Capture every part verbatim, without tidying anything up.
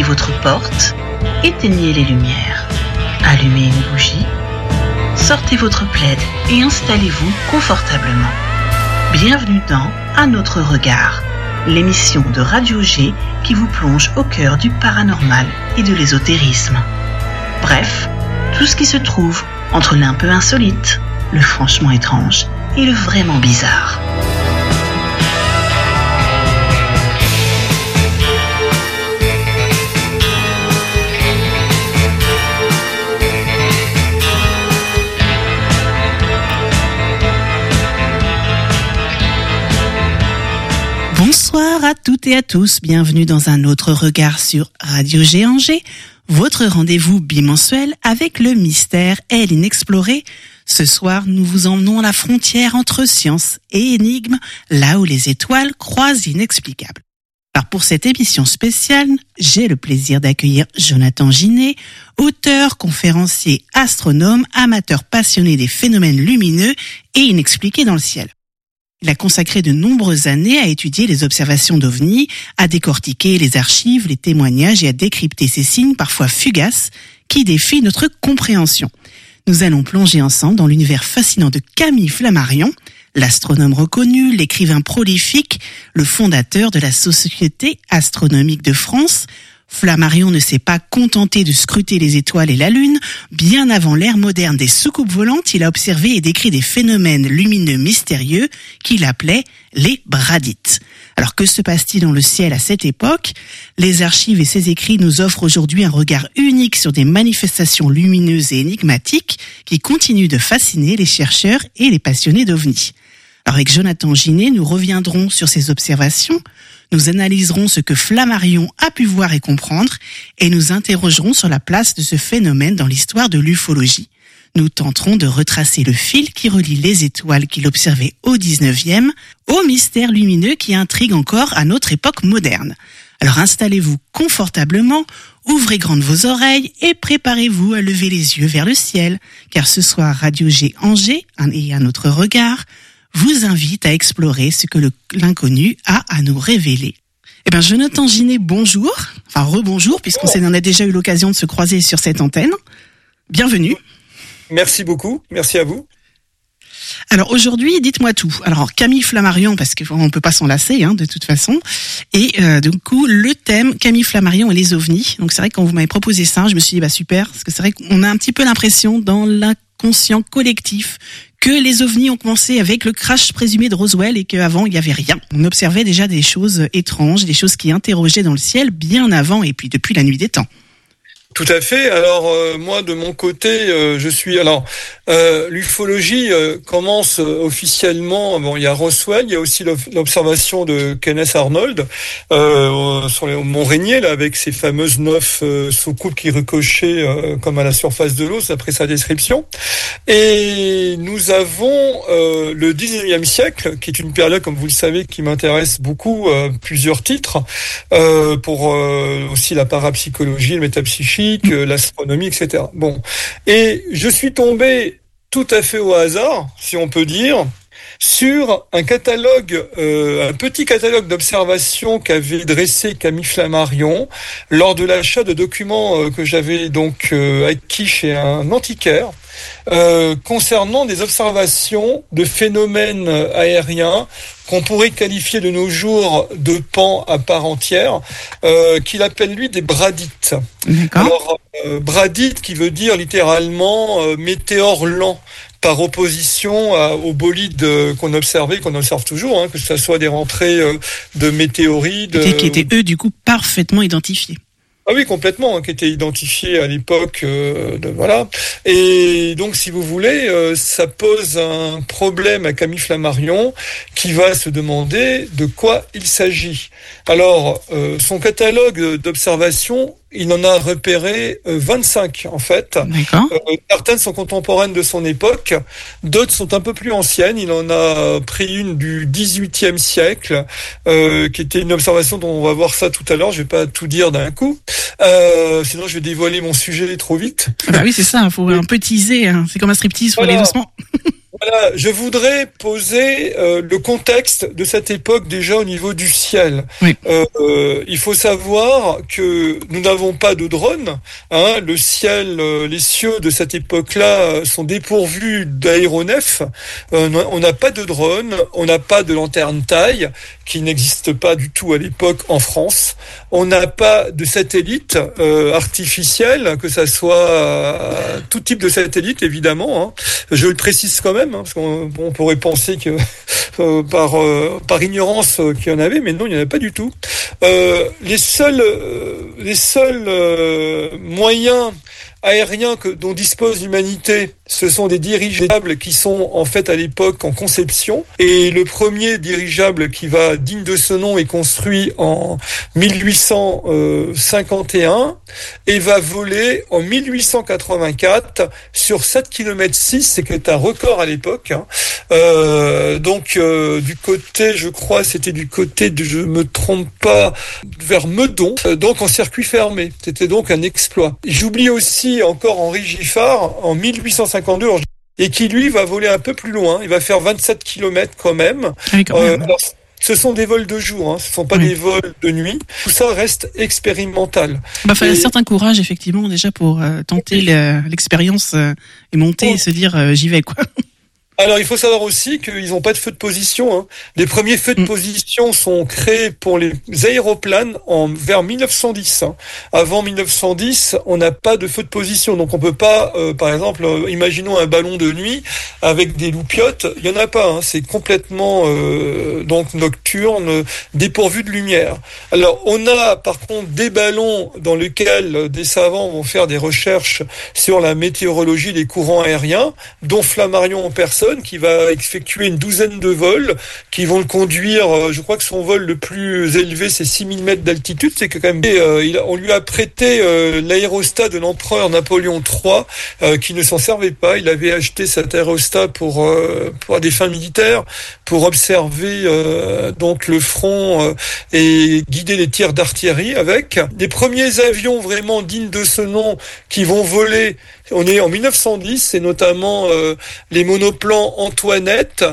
votre porte, éteignez les lumières, allumez une bougie, sortez votre plaid et installez-vous confortablement. Bienvenue dans Un autre regard, l'émission de Radio G qui vous plonge au cœur du paranormal et de l'ésotérisme. Bref, tout ce qui se trouve entre l'un peu insolite, le franchement étrange et le vraiment bizarre. Bonsoir à toutes et à tous, bienvenue dans un autre regard sur Radio G Angers, votre rendez-vous bimensuel avec le mystère et l'inexploré. Ce soir, nous vous emmenons à la frontière entre science et énigme, là où les étoiles croisent inexplicables. Alors pour cette émission spéciale, j'ai le plaisir d'accueillir Jonathan Ginet, auteur, conférencier, astronome, amateur passionné des phénomènes lumineux et inexpliqués dans le ciel. Il a consacré de nombreuses années à étudier les observations d'ovnis, à décortiquer les archives, les témoignages et à décrypter ces signes parfois fugaces qui défient notre compréhension. Nous allons plonger ensemble dans l'univers fascinant de Camille Flammarion, l'astronome reconnu, l'écrivain prolifique, le fondateur de la Société astronomique de France. Flammarion ne s'est pas contenté de scruter les étoiles et la Lune. Bien avant l'ère moderne des soucoupes volantes, il a observé et décrit des phénomènes lumineux mystérieux qu'il appelait les bradites. Alors que se passe-t-il dans le ciel à cette époque ? Les archives et ses écrits nous offrent aujourd'hui un regard unique sur des manifestations lumineuses et énigmatiques qui continuent de fasciner les chercheurs et les passionnés d'ovnis. Alors avec Jonathan Ginet, nous reviendrons sur ces observations, nous analyserons ce que Flammarion a pu voir et comprendre et nous interrogerons sur la place de ce phénomène dans l'histoire de l'ufologie. Nous tenterons de retracer le fil qui relie les étoiles qu'il observait au dix-neuvième au mystère lumineux qui intrigue encore à notre époque moderne. Alors installez-vous confortablement, ouvrez grandes vos oreilles et préparez-vous à lever les yeux vers le ciel, car ce soir Radio G Angers et un autre regard vous invite à explorer ce que le, l'inconnu a à nous révéler. Eh bien, Jonathan Ginet, bonjour. Enfin, rebonjour, puisqu'on s'en a déjà eu l'occasion de se croiser sur cette antenne. Bienvenue. Merci beaucoup. Merci à vous. Alors aujourd'hui, dites-moi tout. Alors Camille Flammarion, parce qu'on ne peut pas s'en lasser, hein, de toute façon. Et euh, du coup, le thème Camille Flammarion et les ovnis. Donc c'est vrai que quand vous m'avez proposé ça, je me suis dit bah super, parce que c'est vrai qu'on a un petit peu l'impression dans l'inconscient collectif que les ovnis ont commencé avec le crash présumé de Roswell et qu'avant il n'y avait rien. On observait déjà des choses étranges, des choses qui interrogeaient dans le ciel bien avant et puis depuis la nuit des temps. Tout à fait. Alors euh, moi de mon côté, euh, je suis alors euh, l'ufologie euh, commence euh, officiellement. Bon, il y a Roswell, il y a aussi l'observation de Kenneth Arnold euh, sur le Mont Rainier là avec ces fameuses neuf euh, soucoupes qui ricochaient euh, comme à la surface de l'eau, d'après sa description. Et nous avons euh, le dix-neuvième siècle, qui est une période, comme vous le savez, qui m'intéresse beaucoup. Euh, plusieurs titres euh, pour euh, aussi la parapsychologie, le métapsychique, l'astronomie, et cetera. Bon, et je suis tombé tout à fait au hasard, si on peut dire, sur un catalogue, euh, un petit catalogue d'observations qu'avait dressé Camille Flammarion lors de l'achat de documents euh, que j'avais donc euh, acquis chez un antiquaire. Euh, concernant des observations de phénomènes aériens qu'on pourrait qualifier de nos jours de pans à part entière, euh, qu'il appelle lui des bradites. D'accord. Alors, euh, bradite qui veut dire littéralement euh, météore lent, par opposition à, aux bolides euh, qu'on observait, qu'on observe toujours, hein, que ce soit des rentrées euh, de météorites. Et qui étaient eux du coup parfaitement identifiés. Ah oui, complètement, hein, qui était identifié à l'époque, euh, de, voilà. Et donc, si vous voulez, euh, ça pose un problème à Camille Flammarion, qui va se demander de quoi il s'agit. Alors, euh, son catalogue d'observations, il en a repéré euh, vingt-cinq, en fait. D'accord. Euh, certaines sont contemporaines de son époque, d'autres sont un peu plus anciennes. Il en a pris une du dix-huitième siècle, euh, qui était une observation dont on va voir ça tout à l'heure. Je vais pas tout dire d'un coup. Euh, sinon, je vais dévoiler mon sujet trop vite. Ah bah oui, c'est ça. Il faut un peu teaser. Hein. C'est comme un striptease. Il faut voilà. aller doucement. Voilà, je voudrais poser euh, le contexte de cette époque déjà au niveau du ciel. Oui. Euh, euh, il faut savoir que nous n'avons pas de drone. Hein, le ciel, euh, les cieux de cette époque-là euh, sont dépourvus d'aéronefs. Euh, on n'a pas de drone, on n'a pas de lanterne taille, qui n'existe pas du tout à l'époque en France. On n'a pas de satellite euh, artificiel, que ça soit euh, tout type de satellite, évidemment. Hein. Je le précise quand même. Parce qu'on on pourrait penser que euh, par euh, par ignorance euh, qu'il y en avait, mais non, il n'y en a pas du tout. Euh, les seuls euh, les seuls euh, moyens aériens que, dont dispose l'humanité, ce sont des dirigeables qui sont en fait à l'époque en conception. Et le premier dirigeable qui va digne de ce nom est construit en mille huit cent cinquante et un et va voler en mille huit cent quatre-vingt-quatre sur sept kilomètres six, c'est que c'est un record à l'époque. Hein. Euh, donc euh, du côté, je crois, c'était du côté de, je me trompe pas, vers Meudon, euh, donc en circuit fermé. C'était donc un exploit. J'oublie aussi encore Henri Giffard en mille huit cent cinquante-deux et qui lui va voler un peu plus loin. Il va faire vingt-sept kilomètres quand même. Ah oui, quand même. Euh, alors, ce sont des vols de jour, hein, ce ne sont pas oui. des vols de nuit. Tout ça reste expérimental. Il bah, fallait et... un certain courage, effectivement, déjà pour euh, tenter le, l'expérience euh, et monter oh. et se dire euh, j'y vais, quoi. Alors, il faut savoir aussi qu'ils n'ont pas de feux de position. Hein. Les premiers feux de mmh. position sont créés pour les aéroplanes en vers mille neuf cent dix. Hein. Avant mille neuf cent dix, on n'a pas de feux de position. Donc, on peut pas, euh, par exemple, euh, imaginons un ballon de nuit avec des loupiottes. Il y en a pas. Hein. C'est complètement euh, donc nocturne, dépourvu de lumière. Alors, on a par contre des ballons dans lesquels des savants vont faire des recherches sur la météorologie des courants aériens, dont Flammarion en personne, qui va effectuer une douzaine de vols qui vont le conduire, je crois que son vol le plus élevé c'est six mille mètres d'altitude, c'est quand même et, euh, il a, on lui a prêté euh, l'aérostat de l'empereur Napoléon trois euh, qui ne s'en servait pas. Il avait acheté cet aérostat pour euh, pour des fins militaires, pour observer euh, donc le front euh, et guider les tirs d'artillerie avec. Les premiers avions vraiment dignes de ce nom qui vont voler, on est en mille neuf cent dix, c'est notamment euh, les monoplans Antoinette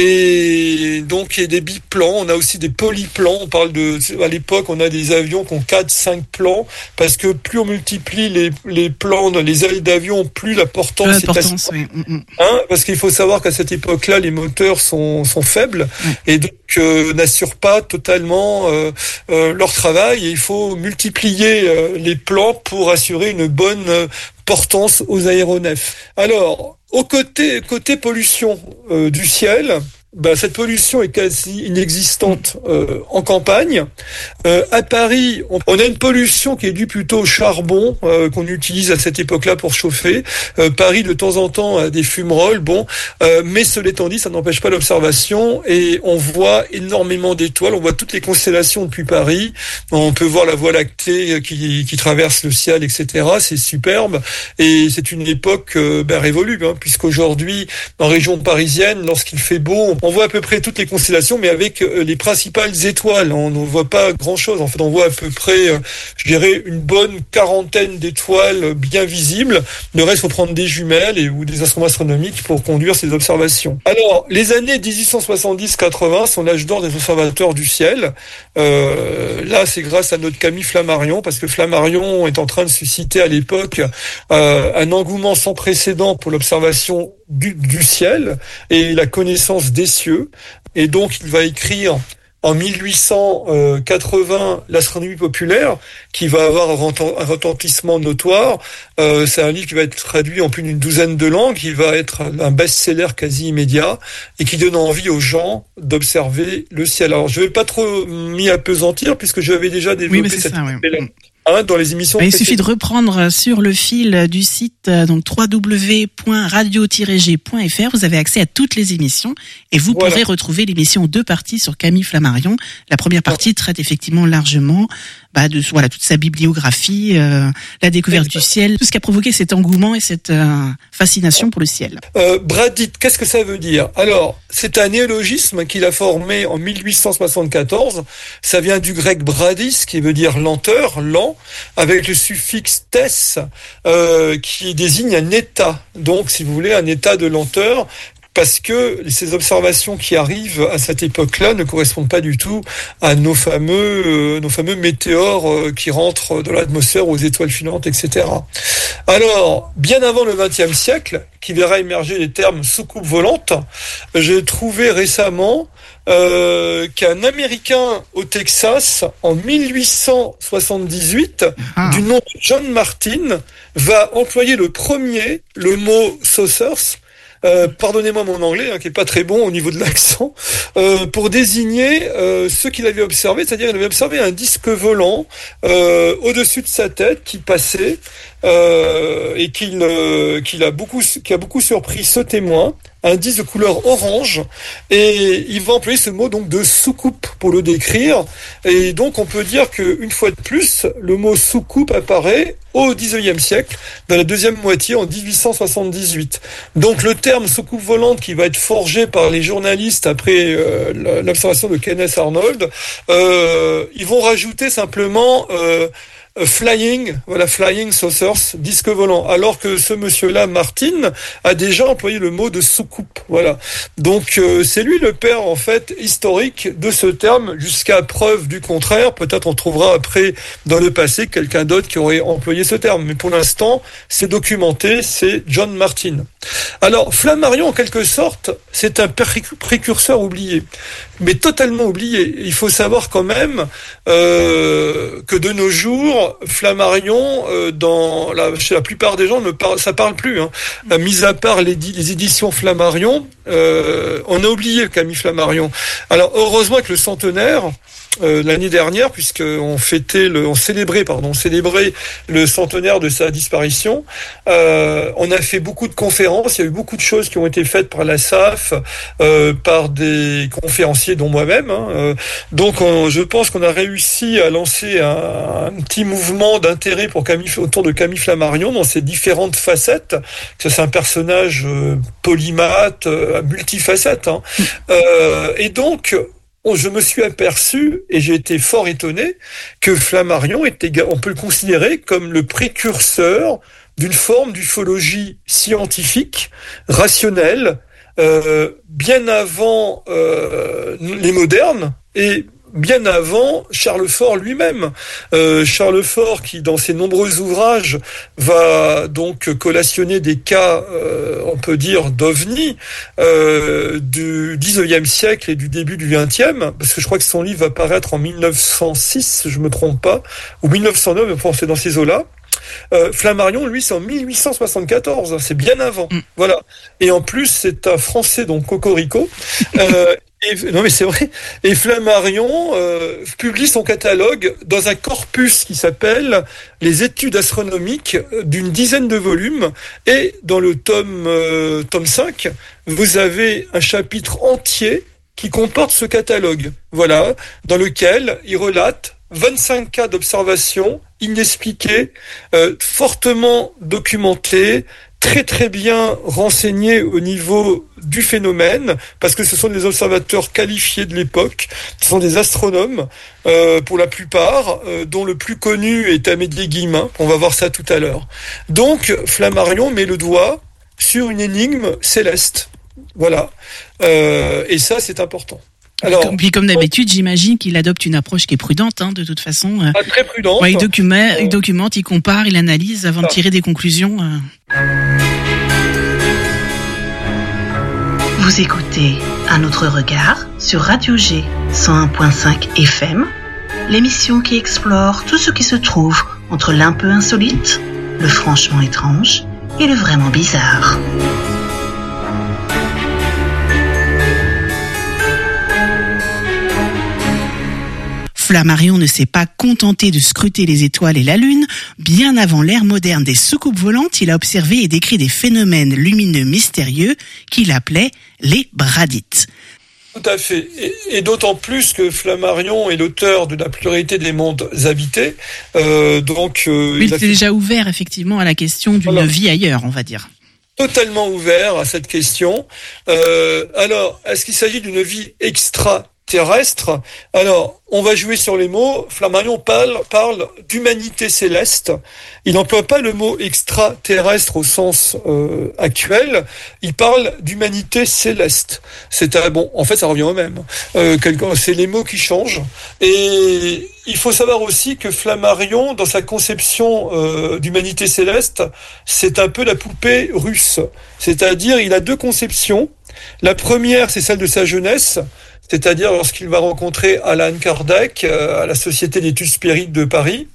et donc il y a des biplans, on a aussi des polyplans. On parle de, à l'époque, on a des avions qui ont quatre, cinq plans parce que plus on multiplie les, les plans, les ailes d'avion, plus la portance, la portance est oui. hein, parce qu'il faut savoir qu'à cette époque-là, les moteurs sont, sont faibles oui. et donc euh, n'assurent pas totalement euh, euh, leur travail et il faut multiplier euh, les plans pour assurer une bonne euh, portance aux aéronefs. Alors, au côté, côté pollution euh, du ciel, bah, cette pollution est quasi inexistante euh, en campagne. Euh, à Paris, on, on a une pollution qui est due plutôt au charbon euh, qu'on utilise à cette époque-là pour chauffer. Euh, Paris, de temps en temps, a des fumerolles, bon, euh, mais cela étant dit, ça n'empêche pas l'observation et on voit énormément d'étoiles. On voit toutes les constellations depuis Paris. On peut voir la Voie lactée qui, qui traverse le ciel, et cetera. C'est superbe et c'est une époque euh, ben, révolue, hein, puisqu'aujourd'hui, en région parisienne, lorsqu'il fait beau, on voit à peu près toutes les constellations, mais avec euh, les principales étoiles. On ne voit pas grand-chose. En fait, on voit à peu près, euh, je dirais, une bonne quarantaine d'étoiles bien visibles. Le reste, il faut prendre des jumelles et, ou des instruments astronomiques pour conduire ces observations. Alors, les années dix-huit cent soixante-dix quatre-vingts sont l'âge d'or des observateurs du ciel. Euh, là, c'est grâce à notre Camille Flammarion, parce que Flammarion est en train de susciter à l'époque euh, un engouement sans précédent pour l'observation Du, du ciel et la connaissance des cieux. Et donc, il va écrire en mille huit cent quatre-vingts l'astronomie populaire, qui va avoir un retentissement notoire. Euh, c'est un livre qui va être traduit en plus d'une douzaine de langues, qui va être un best-seller quasi immédiat et qui donne envie aux gens d'observer le ciel. Alors, je vais pas trop m'y appesantir puisque j'avais déjà développé oui, cette ça, oui. Hein, dans les émissions. Il suffit de reprendre sur le fil du site donc w w w point radio tiret g point f r. Vous avez accès à toutes les émissions et vous voilà. pourrez retrouver l'émission en deux parties sur Camille Flammarion. La première partie traite effectivement largement bah, de voilà toute sa bibliographie, euh, la découverte du ciel, tout ce qui a provoqué cet engouement et cette euh, fascination pour le ciel. Euh, Bradit, qu'est-ce que ça veut dire? Alors, c'est un néologisme qu'il a formé en mille huit cent soixante-quatorze. Ça vient du grec bradis, qui veut dire lenteur, lent, avec le suffixe tes, euh, qui désigne un état. Donc, si vous voulez, un état de lenteur. parce que ces observations qui arrivent à cette époque-là ne correspondent pas du tout à nos fameux, euh, nos fameux météores euh, qui rentrent dans l'atmosphère, aux étoiles filantes, et cetera. Alors, bien avant le vingtième siècle, qui verra émerger les termes soucoupe volante, j'ai trouvé récemment euh, qu'un Américain au Texas, en mille huit cent soixante-dix-huit, ah. du nom de John Martin, va employer le premier le mot saucers. Euh, pardonnez-moi mon anglais, hein, qui est pas très bon au niveau de l'accent, euh, pour désigner euh, ce qu'il avait observé, c'est-à-dire il avait observé un disque volant euh, au-dessus de sa tête qui passait euh, et qu'il, euh, qu'il a beaucoup, qui a beaucoup surpris ce témoin. Un disque de couleur orange, et il va employer ce mot donc de soucoupe pour le décrire, et donc on peut dire qu'une fois de plus, le mot soucoupe apparaît au dix-neuvième siècle, dans la deuxième moitié, en dix-huit cent soixante-dix-huit. Donc le terme soucoupe volante qui va être forgé par les journalistes après euh, l'observation de Kenneth Arnold, euh, ils vont rajouter simplement euh, Flying, voilà, flying saucers, disque volant. Alors que ce monsieur-là, Martin, a déjà employé le mot de soucoupe. Voilà. Donc, euh, c'est lui le père, en fait, historique de ce terme, jusqu'à preuve du contraire. Peut-être on trouvera après, dans le passé, quelqu'un d'autre qui aurait employé ce terme. Mais pour l'instant, c'est documenté, c'est John Martin. Alors, Flammarion, en quelque sorte, c'est un précurseur oublié. Mais totalement oublié. Il faut savoir quand même euh, que de nos jours, Flammarion, euh, dans la, chez la plupart des gens, ne parle, ça parle plus. Hein. Euh, mis à part les, les éditions Flammarion, euh, on a oublié Camille Flammarion. Alors heureusement que le centenaire, euh, l'année dernière, puisqu'on fêtait, le, on célébrait, pardon, on célébrait le centenaire de sa disparition, euh, on a fait beaucoup de conférences. Il y a eu beaucoup de choses qui ont été faites par la S A F, euh, par des conférenciers, dont moi-même. Hein. Euh, donc, on, je pense qu'on a réussi à lancer un, un petit mouvement d'intérêt pour Camille, autour de Camille Flammarion dans ses différentes facettes. C'est un personnage euh, polymathe, euh, multifacette. Hein. Euh, et donc, je me suis aperçu, et j'ai été fort étonné, que Flammarion était, on peut le considérer comme le précurseur d'une forme d'ufologie scientifique, rationnelle, euh, bien avant euh, les modernes, et bien avant Charles Fort lui-même. Euh, Charles Fort, qui dans ses nombreux ouvrages va donc collationner des cas, euh, on peut dire, d'ovnis euh, du dix-neuvième siècle et du début du vingtième, parce que je crois que son livre va paraître en mille neuf cent six, si je me trompe pas, ou mille neuf cent neuf, enfin, c'est dans ces eaux-là. Euh, Flammarion, lui, c'est en mille huit cent soixante-quatorze, c'est bien avant. Mm. Voilà. Et en plus, c'est un Français, donc Cocorico. Euh, et, non, mais c'est vrai. Et Flammarion euh, publie son catalogue dans un corpus qui s'appelle Les études astronomiques, d'une dizaine de volumes. Et dans le tome, euh, tome cinq, vous avez un chapitre entier qui comporte ce catalogue. Voilà. Dans lequel il relate vingt-cinq cas d'observation inexpliqués, euh, fortement documentés, très très bien renseignés au niveau du phénomène, parce que ce sont des observateurs qualifiés de l'époque, ce sont des astronomes euh, pour la plupart, euh, dont le plus connu est Amédée Guillemin, on va voir ça tout à l'heure. Donc Flammarion met le doigt sur une énigme céleste. Voilà. Euh, et ça, c'est important. Alors, puis comme d'habitude, j'imagine qu'il adopte une approche qui est prudente, hein, de toute façon. Ah, très prudente. Ouais, il, documente, il documente, il compare, il analyse avant ah. de tirer des conclusions. Euh. Vous écoutez Un autre regard sur Radio G cent un virgule cinq F M, l'émission qui explore tout ce qui se trouve entre l'un peu insolite, le franchement étrange et le vraiment bizarre. Flammarion ne s'est pas contenté de scruter les étoiles et la Lune. Bien avant l'ère moderne des soucoupes volantes, il a observé et décrit des phénomènes lumineux mystérieux qu'il appelait les bradites. Tout à fait. Et, et d'autant plus que Flammarion est l'auteur de la pluralité des mondes habités. Euh, donc, euh, il était fait... déjà ouvert effectivement à la question d'une voilà. vie ailleurs, on va dire. Totalement ouvert à cette question. Euh, alors, est-ce qu'il s'agit d'une vie extra terrestre. Alors, on va jouer sur les mots. Flammarion parle, parle d'humanité céleste. Il n'emploie pas le mot extraterrestre au sens euh, actuel. Il parle d'humanité céleste. C'est un, bon, en fait, ça revient au même. Euh, c'est les mots qui changent. Et il faut savoir aussi que Flammarion, dans sa conception euh, d'humanité céleste, c'est un peu la poupée russe. C'est-à-dire, il a deux conceptions. La première, c'est celle de sa jeunesse, c'est-à-dire lorsqu'il va rencontrer Allan Kardec euh, à la Société d'études spirites de Paris.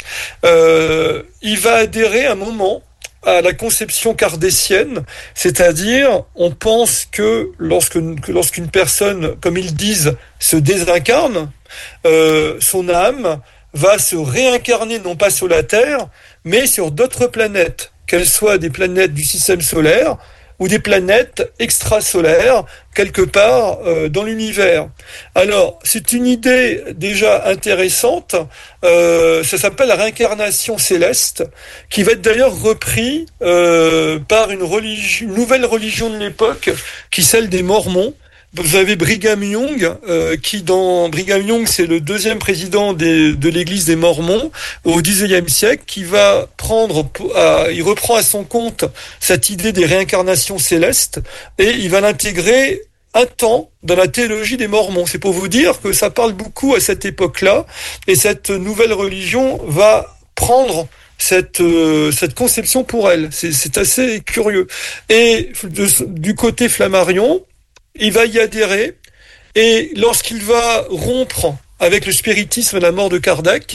Euh, il va adhérer un moment à la conception kardécienne, c'est-à-dire on pense que, lorsque, que lorsqu'une personne, comme ils disent, se désincarne, euh, son âme va se réincarner non pas sur la Terre, mais sur d'autres planètes, qu'elles soient des planètes du système solaire ou des planètes extrasolaires, quelque part euh, dans l'univers. Alors, c'est une idée déjà intéressante, euh, ça s'appelle la réincarnation céleste, qui va être d'ailleurs repris euh, par une, religion, une nouvelle religion de l'époque, qui est celle des Mormons. Vous avez Brigham Young, euh, qui dans Brigham Young, c'est le deuxième président des, de l'Église des Mormons au dix-neuvième siècle, qui va prendre, à, il reprend à son compte cette idée des réincarnations célestes et il va l'intégrer un temps dans la théologie des Mormons. C'est pour vous dire que ça parle beaucoup à cette époque-là et cette nouvelle religion va prendre cette euh, cette conception pour elle. C'est, c'est assez curieux. Et de, du côté Flammarion, il va y adhérer, et lorsqu'il va rompre avec le spiritisme à la mort de Kardec,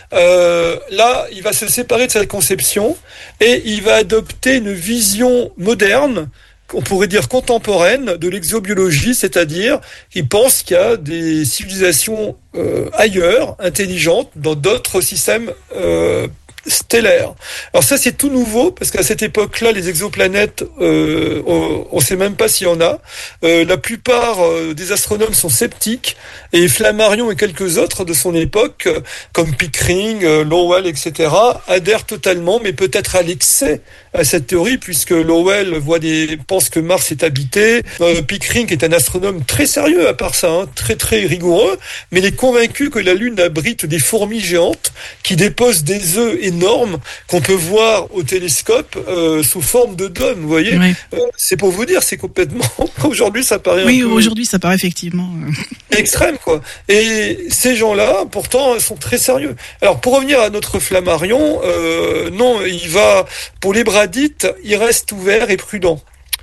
euh, là, il va se séparer de sa conception, et il va adopter une vision moderne, on pourrait dire contemporaine, de l'exobiologie, c'est-à-dire qu'il pense qu'il y a des civilisations euh, ailleurs, intelligentes, dans d'autres systèmes euh, stellaire. Alors ça, c'est tout nouveau, parce qu'à cette époque-là, les exoplanètes, euh, on ne sait même pas s'il y en a. Euh, la plupart euh, des astronomes sont sceptiques, et Flammarion et quelques autres de son époque, euh, comme Pickering, euh, Lowell, et cetera, adhèrent totalement, mais peut-être à l'excès à cette théorie, puisque Lowell voit des, pense que Mars est habité. Euh, Pickering est un astronome très sérieux, à part ça, hein, très très rigoureux, mais il est convaincu que la Lune abrite des fourmis géantes qui déposent des œufs et énorme qu'on peut voir au télescope euh, sous forme de dôme, vous voyez. Oui. Euh, c'est pour vous dire, c'est complètement... Aujourd'hui, ça paraît oui, un peu... Oui, aujourd'hui, ça paraît effectivement... extrême, quoi. Et ces gens-là, pourtant, sont très sérieux. Alors, pour revenir à notre Flammarion, euh, non, il va... Pour les bradites, il reste ouvert et prudent.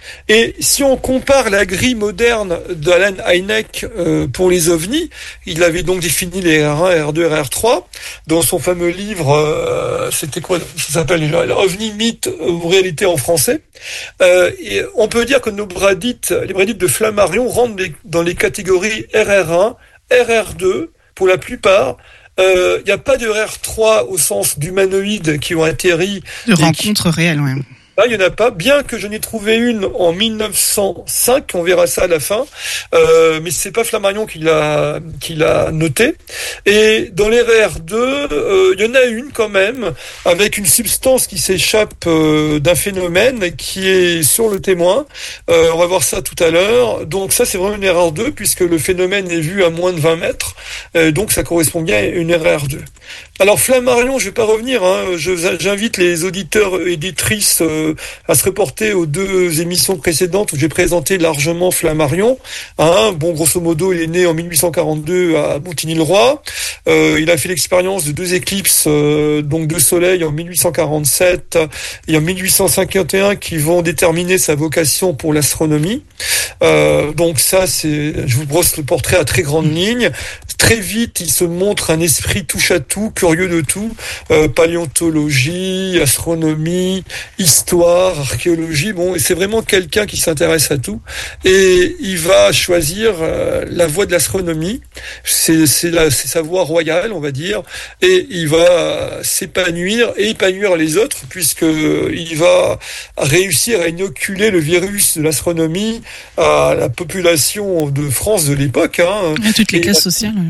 Et si on compare la grille moderne d'Alan Hynek euh, pour les ovnis, il avait donc défini les R un, R deux, R trois dans son fameux livre, euh, c'était quoi, ça s'appelle déjà OVNI, mythe ou réalité en français. Euh, et on peut dire que nos bradites, les bradites de Flammarion rentrent dans les catégories R R un, R R deux pour la plupart. Il euh, n'y a pas de R R trois au sens d'humanoïdes qui ont atterri. De rencontres qui... réelles, oui. Là, il n'y en a pas, bien que j'en ai trouvé une en mille neuf cent cinq, on verra ça à la fin, euh, mais c'est pas Flammarion qui l'a, qui l'a noté. Et dans les R R deux, euh, il y en a une quand même, avec une substance qui s'échappe euh, d'un phénomène qui est sur le témoin. Euh, on va voir ça tout à l'heure. Donc ça, c'est vraiment une R R deux, puisque le phénomène est vu à moins de vingt mètres. Euh, donc ça correspond bien à une R R deux. Alors Flammarion, je vais pas revenir, hein, je, j'invite les auditeurs et éditrices euh, à se reporter aux deux émissions précédentes où j'ai présenté largement Flammarion. Hein, bon, grosso modo, il est né en mille huit cent quarante-deux à Montigny-le-Roi. Euh, il a fait l'expérience de deux écliipses, euh, donc de soleil en mille huit cent quarante-sept et en mille huit cent cinquante et un qui vont déterminer sa vocation pour l'astronomie. Euh, donc ça, c'est, je vous brosse le portrait à très grande ligne. Très vite, il se montre un esprit touche à tout, curieux de tout, euh, paléontologie, astronomie, histoire, archéologie. Bon, et c'est vraiment quelqu'un qui s'intéresse à tout. Et il va choisir euh, la voie de l'astronomie. C'est, c'est, la, c'est sa voie royale, on va dire. Et il va s'épanouir et épanouir les autres, puisque il va réussir à inoculer le virus de l'astronomie à la population de France de l'époque. Hein. À toutes les et classes sociales. Oui.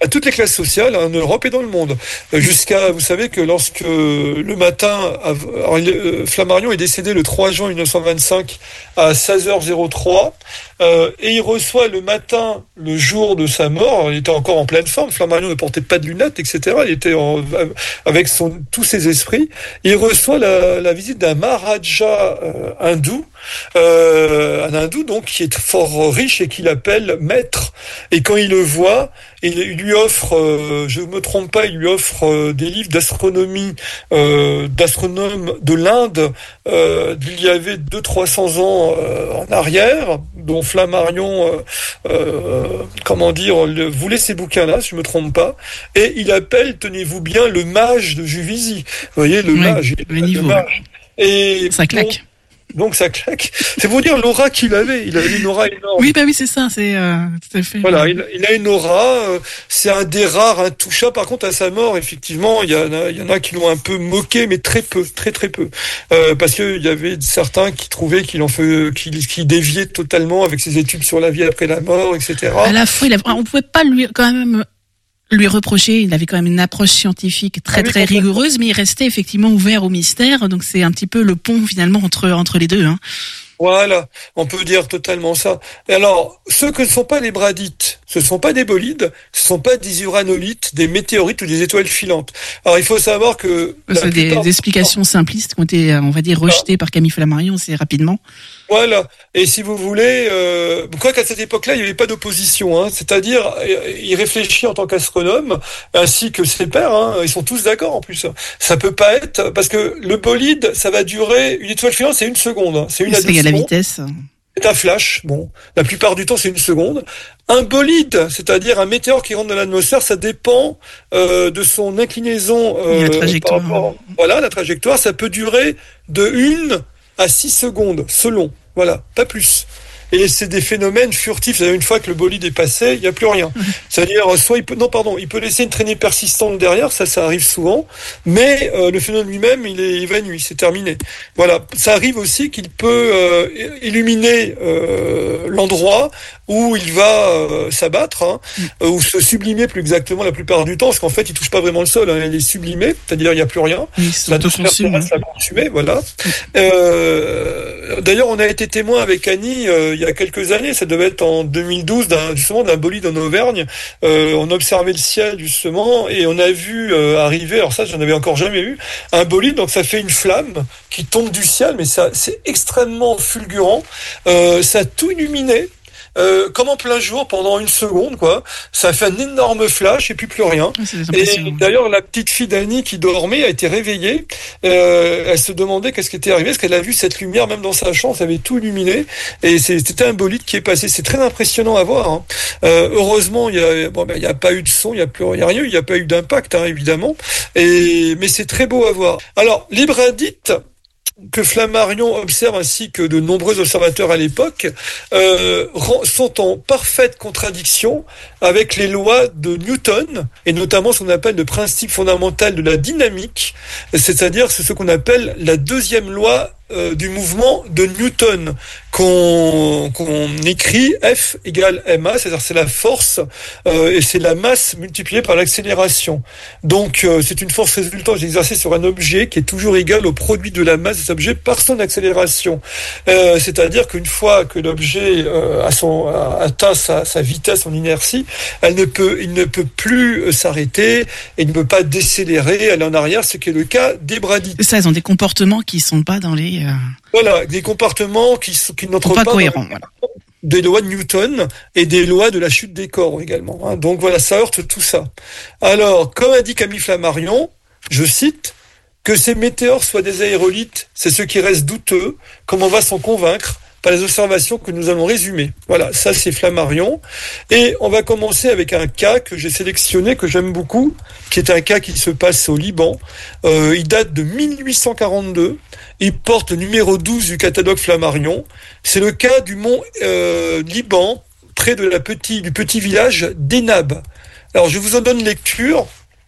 à toutes les classes sociales en Europe et dans le monde. Jusqu'à, vous savez que lorsque le matin, alors, euh, Flammarion est décédé le trois juin mille neuf cent vingt-cinq à seize heures trois, euh, et il reçoit le matin, le jour de sa mort, il était encore en pleine forme, Flammarion ne portait pas de lunettes, et cetera. Il était en, avec son, tous ses esprits. Il reçoit la, la visite d'un Maharaja euh, hindou, euh, un hindou donc qui est fort riche et qu'il appelle maître. Et quand il le voit, il, il lui offre, euh, je ne me trompe pas, il lui offre euh, des livres d'astronomie euh, d'astronomes de l'Inde euh, d'il y avait deux trois cents ans euh, en arrière, dont Flammarion, euh, euh, comment dire, le, voulait ces bouquins-là, si je ne me trompe pas, et il appelle, tenez-vous bien, le mage de Juvisy. Vous voyez, le oui, mage. Le niveau. Le mage. Et ça claque. Donc, Donc ça claque. C'est pour dire l'aura qu'il avait. Il avait une aura énorme. Oui, bah oui, c'est ça. C'est euh, tout à fait. Voilà, il, il a une aura. Euh, c'est un des rares intouchables. Par contre, à sa mort, effectivement, il y en a, il y en a qui l'ont un peu moqué, mais très peu, très très peu, euh, parce que il y avait certains qui trouvaient qu'il en fait, qu'il, qu'il déviait totalement avec ses études sur la vie après la mort, et cetera. À la fois, il a, on pouvait pas lui quand même. lui reprocher, il avait quand même une approche scientifique très ah oui, très rigoureuse, mais il restait effectivement ouvert au mystère, donc c'est un petit peu le pont finalement entre entre les deux. Hein. Voilà, on peut dire totalement ça. Et alors, ceux que ne sont pas les bradites, ce ne sont pas des bolides, ce ne sont pas des uranolites, des météorites ou des étoiles filantes. Alors, il faut savoir que... C'est des, plupart... des explications simplistes qui ont été, on va dire, rejetées ah. par Camille Flammarion assez rapidement. Voilà. Et si vous voulez, euh, quoi qu'à cette époque-là, il n'y avait pas d'opposition. Hein. C'est-à-dire, il réfléchit en tant qu'astronome, ainsi que ses pairs. Hein. Ils sont tous d'accord en plus. Ça peut pas être parce que le bolide, ça va durer. Une étoile filante, c'est une seconde. Hein. C'est une c'est à la vitesse. C'est un flash. Bon, la plupart du temps, c'est une seconde. Un bolide, c'est-à-dire un météore qui rentre dans l'atmosphère, ça dépend euh, de son inclinaison. Euh, la trajectoire. Par rapport, voilà, la trajectoire, ça peut durer de une à six secondes, selon. Voilà, pas plus. Et c'est des phénomènes furtifs. C'est-à-dire une fois que le bolide est passé, il n'y a plus rien. C'est-à-dire, soit il peut, non, pardon, il peut laisser une traînée persistante derrière, ça, ça arrive souvent. Mais euh, le phénomène lui-même, il est évanoui, c'est terminé. Voilà, ça arrive aussi qu'il peut euh, illuminer euh, l'endroit où il va euh, s'abattre, hein, mm. ou se sublimer plus exactement la plupart du temps, parce qu'en fait, il touche pas vraiment le sol, hein, il est sublimé, c'est-à-dire il n'y a plus rien. Oui, la consume, hein. consumé, voilà. Mm. Euh, d'ailleurs, on a été témoin avec Annie euh, il y a quelques années, ça devait être en deux mille douze, d'un, justement d'un bolide en Auvergne. Euh, on observait le ciel justement et on a vu euh, arriver, alors ça, j'en avais encore jamais vu, un bolide. Donc ça fait une flamme qui tombe du ciel, mais ça, c'est extrêmement fulgurant. Euh, ça a tout illuminé. Euh, comme en plein jour pendant une seconde, quoi. Ça fait un énorme flash et puis plus rien. Ah, et d'ailleurs, la petite fille d'Annie qui dormait a été réveillée. Euh, elle se demandait qu'est-ce qui était arrivé, parce qu'elle a vu cette lumière même dans sa chambre, ça avait tout illuminé. Et c'était un bolide qui est passé. C'est très impressionnant à voir. Hein. Euh, heureusement, il y a, bon, ben, il y a pas eu de son, il y a plus rien eu, il y a pas eu d'impact, hein, évidemment. Et mais c'est très beau à voir. Alors, les bradites que Flammarion observe ainsi que de nombreux observateurs à l'époque euh, sont en parfaite contradiction avec les lois de Newton et notamment ce qu'on appelle le principe fondamental de la dynamique, c'est-à-dire c'est ce qu'on appelle la deuxième loi euh, du mouvement de Newton qu'on, qu'on écrit F égale ma, c'est-à-dire c'est la force euh, et c'est la masse multipliée par l'accélération. Donc euh, c'est une force résultante exercée sur un objet qui est toujours égale au produit de la masse de cet objet par son accélération. Euh, c'est-à-dire qu'une fois que l'objet euh, a son, a atteint sa, sa vitesse, son inertie, elle ne peut, il ne peut plus s'arrêter et il ne peut pas décélérer, aller en arrière, ce qui est le cas des bradites. C'est ça, ils ont des comportements qui ne sont pas dans les... Euh... Voilà, des comportements qui, qui n'entrent pas, pas cohérents, dans voilà. Des lois de Newton et des lois de la chute des corps également. Hein. Donc voilà, ça heurte tout ça. Alors, comme a dit Camille Flammarion, je cite, que ces météores soient des aérolites, c'est ce qui reste douteux, comme on va s'en convaincre par les observations que nous allons résumer. Voilà, ça c'est Flammarion. Et on va commencer avec un cas que j'ai sélectionné, que j'aime beaucoup, qui est un cas qui se passe au Liban. Euh, il date de mille huit cent quarante-deux. Il porte le numéro douze du catalogue Flammarion. C'est le cas du mont euh, Liban, près de la petit, du petit village d'Enab. Alors je vous en donne lecture.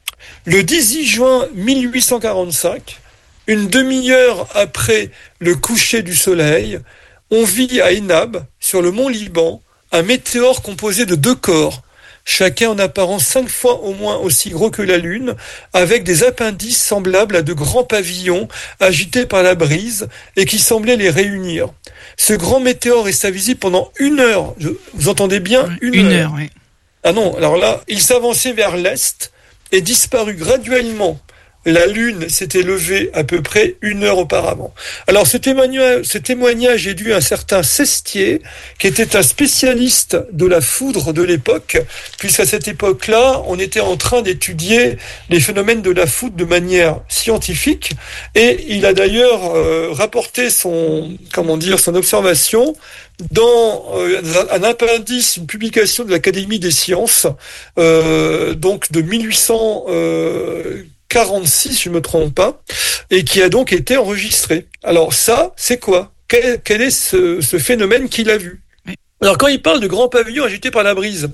Le dix-huit juin mille huit cent quarante-cinq, une demi-heure après le coucher du soleil, on vit à Enab, sur le mont Liban, un météore composé de deux corps. chacun en apparence cinq fois au moins aussi gros que la Lune, avec des appendices semblables à de grands pavillons agités par la brise et qui semblaient les réunir. Ce grand météore resta visible pendant une heure. Vous entendez bien? Une, une heure. heure, oui. Ah non, alors là, il s'avançait vers l'est et disparut graduellement. La Lune s'était levée à peu près une heure auparavant. Alors ce témoignage, ce témoignage est dû à un certain Sestier, qui était un spécialiste de la foudre de l'époque, puisqu'à cette époque-là, on était en train d'étudier les phénomènes de la foudre de manière scientifique, et il a d'ailleurs euh, rapporté son, comment dire, son observation dans euh, un appendice, une publication de l'Académie des sciences, euh, donc de mille huit cent quarante-six, si je ne me trompe pas, et qui a donc été enregistré. Alors ça, c'est quoi? Quel, quel est ce, ce phénomène qu'il a vu? Alors quand il parle de grands pavillons agités par la brise,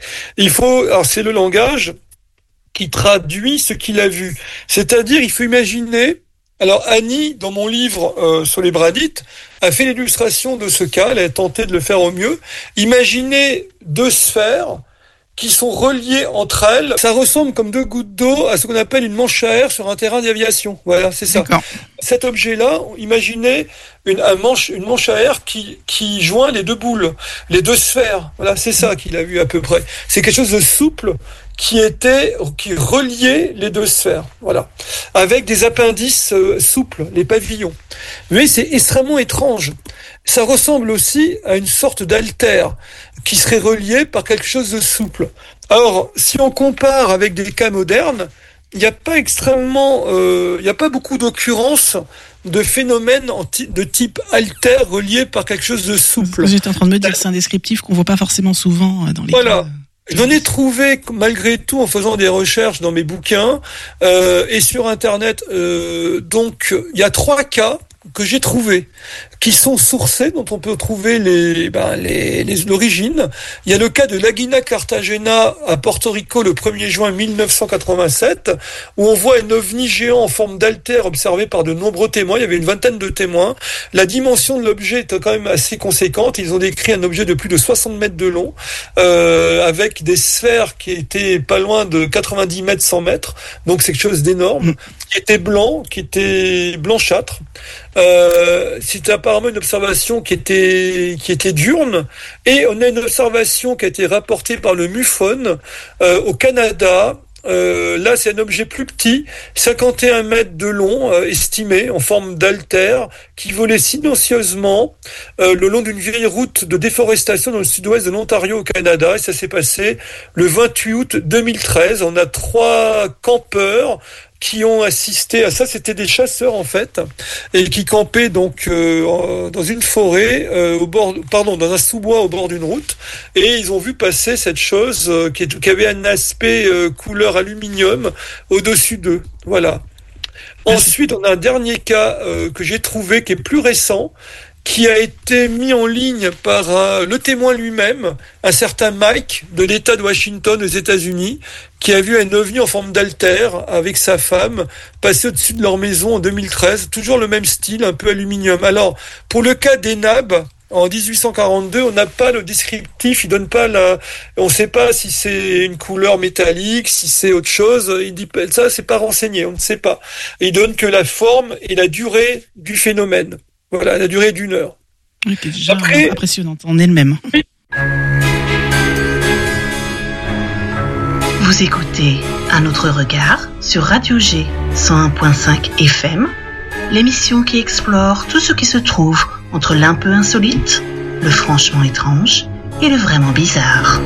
il faut, alors c'est le langage qui traduit ce qu'il a vu. C'est-à-dire, il faut imaginer. Alors Annie, dans mon livre euh, sur les Bradites, a fait l'illustration de ce cas. Elle a tenté de le faire au mieux. Imaginez deux sphères qui sont reliées entre elles. Ça ressemble comme deux gouttes d'eau à ce qu'on appelle une manche à air sur un terrain d'aviation. Voilà, c'est ça. D'accord. Cet objet-là, imaginez une, un manche, une manche à air qui, qui joint les deux boules, les deux sphères. Voilà, c'est ça qu'il a vu à peu près. C'est quelque chose de souple qui était, qui reliait les deux sphères. Voilà. Avec des appendices euh, souples, les pavillons. Mais c'est extrêmement étrange. Ça ressemble aussi à une sorte d'altère qui serait relié par quelque chose de souple. Alors, si on compare avec des cas modernes, il n'y a pas extrêmement, euh, il n'y a pas beaucoup d'occurrences de phénomènes de type altère reliés par quelque chose de souple. J'étais en train de me dire que c'est un descriptif qu'on voit pas forcément souvent dans les voilà. cas. J'en ai trouvé, malgré tout, en faisant des recherches dans mes bouquins euh, et sur Internet. Euh, donc, il y a trois cas que j'ai trouvés, qui sont sourcés, dont on peut trouver les, ben, les, les, l'origine. Il y a le cas de Laguna Cartagena à Porto Rico le premier juin mille neuf cent quatre-vingt-sept, où on voit un ovni géant en forme d'altère observé par de nombreux témoins. Il y avait une vingtaine de témoins. La dimension de l'objet était quand même assez conséquente. Ils ont décrit un objet de plus de soixante mètres de long, euh, avec des sphères qui étaient pas loin de quatre-vingt-dix mètres, cent mètres. Donc c'est quelque chose d'énorme, qui était blanc, qui était blanchâtre. Euh, c'était apparemment une observation qui était qui était diurne, et on a une observation qui a été rapportée par le MUFON euh, au Canada. Euh, là, c'est un objet plus petit, cinquante et un mètres de long, euh, estimé, en forme d'altère, qui volait silencieusement euh, le long d'une vieille route de déforestation dans le sud-ouest de l'Ontario au Canada. Et ça s'est passé le vingt-huit août deux mille treize. On a trois campeurs qui ont assisté à ça. C'était des chasseurs en fait, et qui campaient donc euh, dans une forêt, euh, au bord, pardon, dans un sous-bois au bord d'une route, et ils ont vu passer cette chose euh, qui, qui avait un aspect euh, couleur aluminium au-dessus d'eux. Voilà. Ensuite, on a un dernier cas euh, que j'ai trouvé qui est plus récent, qui a été mis en ligne par euh, le témoin lui-même, un certain Mike de l'État de Washington aux États-Unis, qui a vu un ovni en forme d'altère avec sa femme passer au-dessus de leur maison en deux mille treize. Toujours le même style, un peu aluminium. Alors, pour le cas d'Enab, en dix-huit cent quarante-deux, on n'a pas le descriptif, il donne pas la, on ne sait pas si c'est une couleur métallique, si c'est autre chose. Il dit ça, c'est pas renseigné, on ne sait pas. Et il donne que la forme et la durée du phénomène. Voilà, la durée d'une heure. Oui, qui est déjà Après, impressionnante en elle-même. Vous écoutez Un autre regard sur Radio G cent un virgule cinq F M, l'émission qui explore tout ce qui se trouve entre l'un peu insolite, le franchement étrange et le vraiment bizarre.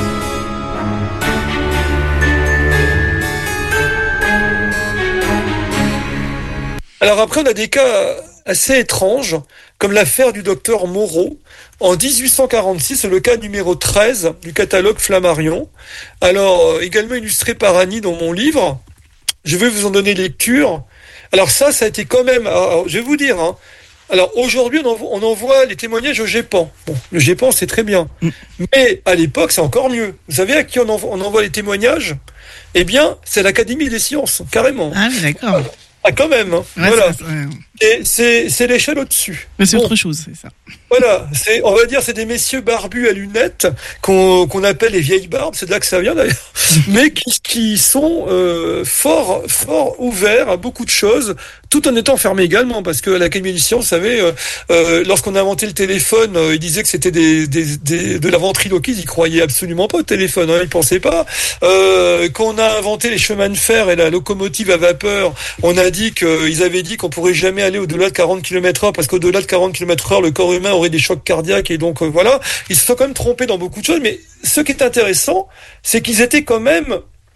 Alors après, on a des cas assez étranges, comme l'affaire du docteur Moreau. En dix-huit cent quarante-six, c'est le cas numéro treize du catalogue Flammarion. Alors, également illustré par Annie dans mon livre. Je vais vous en donner lecture. Alors ça, ça a été quand même... Alors, je vais vous dire... Hein, alors aujourd'hui, on envoie, on envoie les témoignages au GEPAN. Bon, le GEPAN, c'est très bien. Mm. Mais à l'époque, c'est encore mieux. Vous savez à qui on envoie, on envoie les témoignages? Eh bien, c'est l'Académie des sciences, carrément. Ah oui, d'accord. Ah, quand même. Hein. Ouais, voilà. ça, ça, Et c'est, c'est l'échelle au-dessus. Mais c'est bon. autre chose, c'est ça. Voilà, c'est, on va dire, c'est des messieurs barbus à lunettes qu'on, qu'on appelle les vieilles barbes, c'est de là que ça vient d'ailleurs, mais qui, qui sont euh, fort, fort ouverts à beaucoup de choses, tout en étant fermés également, parce que à l'Académie des sciences, vous savez, euh, euh, lorsqu'on a inventé le téléphone, euh, ils disaient que c'était des, des, des, de la ventriloquie, ils croyaient absolument pas au téléphone, hein, ils pensaient pas. Euh, quand on a inventé les chemins de fer et la locomotive à vapeur, on a dit qu'ils avaient dit qu'on pourrait jamais aller au-delà de quarante kilomètres heure, parce qu'au-delà de quarante kilomètres heure, le corps humain aurait des chocs cardiaques, et donc euh, voilà, ils se sont quand même trompés dans beaucoup de choses, mais ce qui est intéressant, c'est qu'ils étaient quand même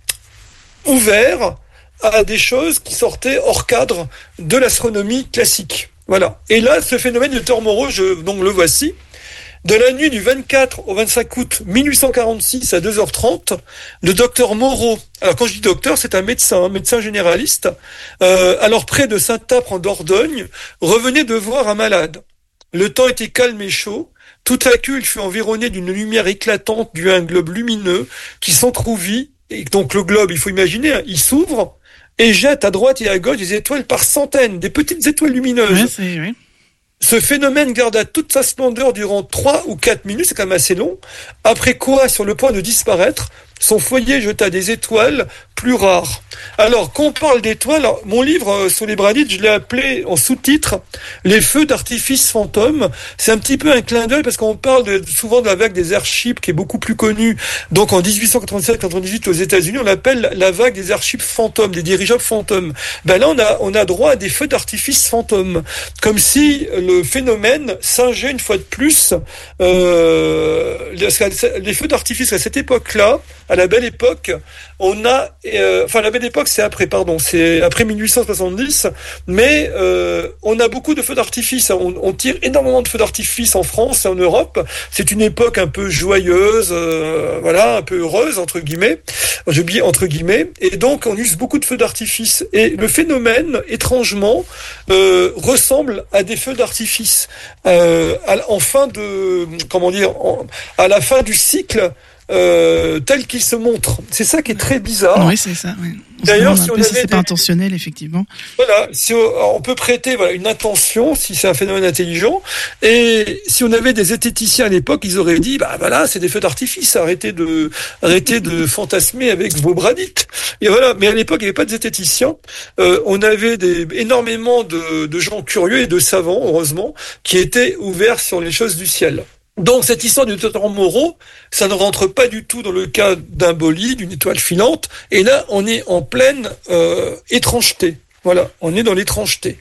ouverts à des choses qui sortaient hors cadre de l'astronomie classique. Voilà. Et là, ce phénomène de docteur Moreau, je, donc le voici. De la nuit du vingt-quatre au vingt-cinq août mille huit cent quarante-six à deux heures trente, le docteur Moreau, alors quand je dis docteur, c'est un médecin, un médecin généraliste, euh, alors près de Saint-Apre en Dordogne, revenait de voir un malade. Le temps était calme et chaud. Tout à coup, il fut environné d'une lumière éclatante due à un globe lumineux qui s'entrouvit. Et donc le globe, il faut imaginer, hein, il s'ouvre et jette à droite et à gauche des étoiles par centaines, des petites étoiles lumineuses. Ouais, c'est, oui. Ce phénomène garda toute sa splendeur durant trois ou quatre minutes, c'est quand même assez long, après quoi, sur le point de disparaître, son foyer jeta des étoiles plus rares. Alors, quand on parle d'étoiles, alors, mon livre euh, sur les bradites, je l'ai appelé en sous-titre « Les feux d'artifice fantômes ». C'est un petit peu un clin d'œil parce qu'on parle de, souvent de la vague des airships qui est beaucoup plus connue. Donc en dix-huit cent quatre-vingt-sept quatre-vingt-dix-huit aux États-Unis, on l'appelle la vague des airships fantômes, des dirigeables fantômes. Ben là, on a, on a droit à des feux d'artifice fantômes. Comme si le phénomène singeait une fois de plus euh, les feux d'artifice à cette époque-là, à la belle époque, on a, euh, enfin la belle époque c'est après, pardon, c'est après mille huit cent soixante-dix, mais euh, on a beaucoup de feux d'artifice, on, on tire énormément de feux d'artifice en France et en Europe, c'est une époque un peu joyeuse, euh, voilà, un peu heureuse, entre guillemets, je dis entre guillemets, et donc on use beaucoup de feux d'artifice, et le phénomène, étrangement, euh, ressemble à des feux d'artifice, euh, à, en fin de, comment dire, en, à la fin du cycle, Euh, tel qu'il se montre. C'est ça qui est très bizarre. Oui, c'est ça. Oui. D'ailleurs, si on avait si c'est des... pas intentionnel, effectivement. Voilà, si on, on peut prêter voilà une intention si c'est un phénomène intelligent. Et si on avait des zététiciens à l'époque, ils auraient dit bah voilà, c'est des feux d'artifice. Arrêtez de arrêtez de fantasmer avec vos bradites. Et voilà. Mais à l'époque, il n'y avait pas de zététiciens. Euh, on avait des énormément de, de gens curieux et de savants, heureusement, qui étaient ouverts sur les choses du ciel. Donc cette histoire du docteur Moreau, ça ne rentre pas du tout dans le cas d'un bolide, d'une étoile filante, et là on est en pleine euh, étrangeté. Voilà, on est dans l'étrangeté.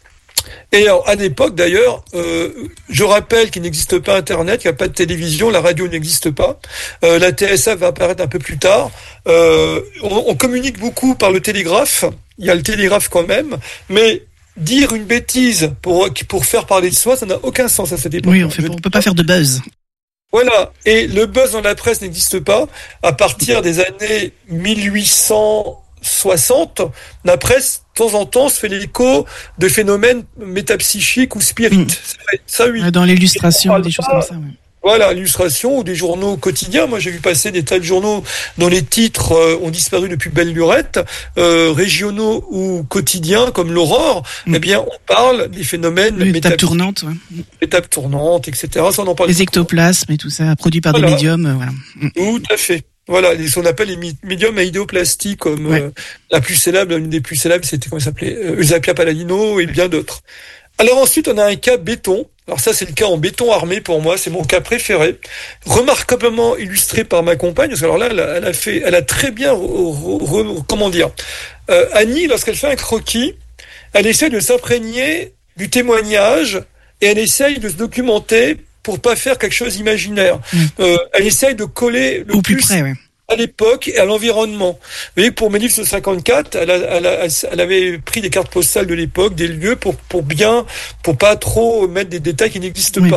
Et alors, à l'époque d'ailleurs, euh, je rappelle qu'il n'existe pas Internet, qu'il n'y a pas de télévision, la radio n'existe pas, euh, la T S A va apparaître un peu plus tard, euh, on, on communique beaucoup par le télégraphe, il y a le télégraphe quand même, mais dire une bêtise pour, pour faire parler de soi, ça n'a aucun sens à cette époque. Oui, on fait, on peut pas faire de buzz. Voilà. Et le buzz dans la presse n'existe pas. À partir des années mille huit cent soixante, la presse, de temps en temps, se fait l'écho de phénomènes métapsychiques ou spirites. Mmh. Ça, oui. Dans l'illustration, des choses comme ça, oui. Voilà, l'illustration ou des journaux quotidiens. Moi, j'ai vu passer des tas de journaux dont les titres euh, ont disparu depuis belle lurette, euh, régionaux ou quotidiens comme l'Aurore. Mm. Eh bien, on parle des phénomènes oui, les tables tournantes, ouais. les tables tournantes, et cetera. Ça, on en parle. Les ectoplasmes et tout ça, produits par voilà. des médiums, euh, voilà. Mm. Tout à fait. Voilà, ce qu'on appelle les médiums à idéoplastie, comme ouais. euh, la plus célèbre, l'une des plus célèbres, c'était comment ça s'appelait, euh, Eusapia Palladino et bien d'autres. Alors ensuite, on a un cas béton. Alors ça, c'est le cas en béton armé pour moi, c'est mon cas préféré, remarquablement illustré par ma compagne. Parce que alors là, elle a, elle a fait, elle a très bien, re, re, comment dire, euh, Annie, lorsqu'elle fait un croquis, elle essaie de s'imprégner du témoignage et elle essaye de se documenter pour pas faire quelque chose d'imaginaire. Mmh. Euh, elle essaye de coller le Au plus, plus près, ouais. à l'époque et à l'environnement. Vous voyez, pour mes livres sur cinquante-quatre, elle, a, elle, a, elle avait pris des cartes postales de l'époque, des lieux pour pour bien, pour pas trop mettre des détails qui n'existent oui. pas.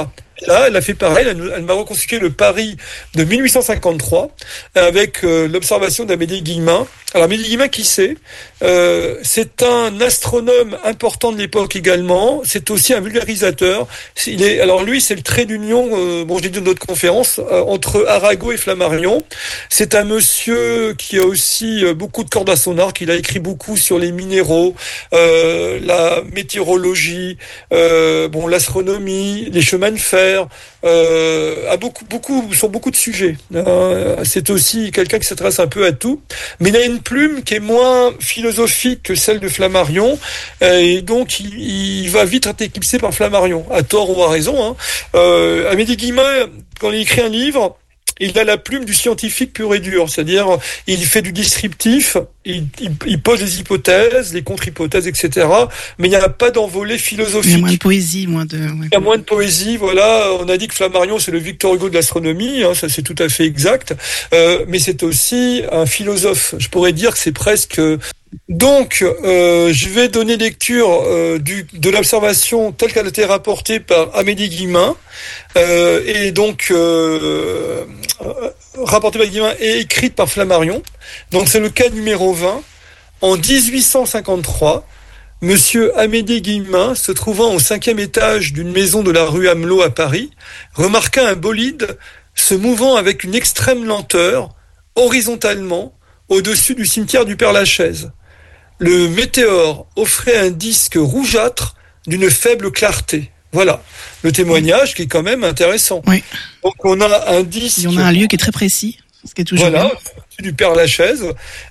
Là, elle a fait pareil, elle, elle m'a reconstitué le Paris de mille huit cent cinquante-trois avec euh, l'observation d'Amédée Guillemin. Alors Amédée Guillemin, qui c'est euh, C'est un astronome important de l'époque également. C'est aussi un vulgarisateur. Il est, alors lui, c'est le trait d'union. Euh, bon, je l'ai dit dans d'autres conférences euh, entre Arago et Flammarion. C'est un monsieur qui a aussi euh, beaucoup de cordes à son arc. Il a écrit beaucoup sur les minéraux, euh, la météorologie, euh, bon, l'astronomie, les chemins de fer. Euh, a beaucoup, beaucoup, sur beaucoup de sujets. Euh, c'est aussi quelqu'un qui s'intéresse un peu à tout, mais il a une plume qui est moins philosophique que celle de Flammarion, euh, et donc il, il va vite être éclipsé par Flammarion, à tort ou à raison. Hein. Euh, Amédée Guillemin, quand il écrit un livre, il a la plume du scientifique pur et dur, c'est-à-dire il fait du descriptif, il, il, il pose des hypothèses, les contre-hypothèses, et cetera. Mais il n'y a pas d'envolée philosophique. Il y a moins de poésie, moins de. Ouais. Il y a moins de poésie, voilà. On a dit que Flammarion c'est le Victor Hugo de l'astronomie, hein, ça c'est tout à fait exact. Euh, mais c'est aussi un philosophe. Je pourrais dire que c'est presque. Donc, euh, je vais donner lecture euh, du, de l'observation telle qu'elle a été rapportée par Amédée Guillemin, euh, et donc euh, rapportée par Guillemin et écrite par Flammarion. Donc, c'est le cas numéro vingt. En dix-huit cent cinquante-trois, Monsieur Amédée Guillemin, se trouvant au cinquième étage d'une maison de la rue Amelot à Paris, remarqua un bolide se mouvant avec une extrême lenteur, horizontalement, au-dessus du cimetière du Père-Lachaise. Le météore offrait un disque rougeâtre d'une faible clarté. Voilà, le témoignage qui est quand même intéressant. Oui. Donc on a un disque... Il y en a un lieu qui est très précis, ce qui est toujours voilà, bien. Du Père-Lachaise,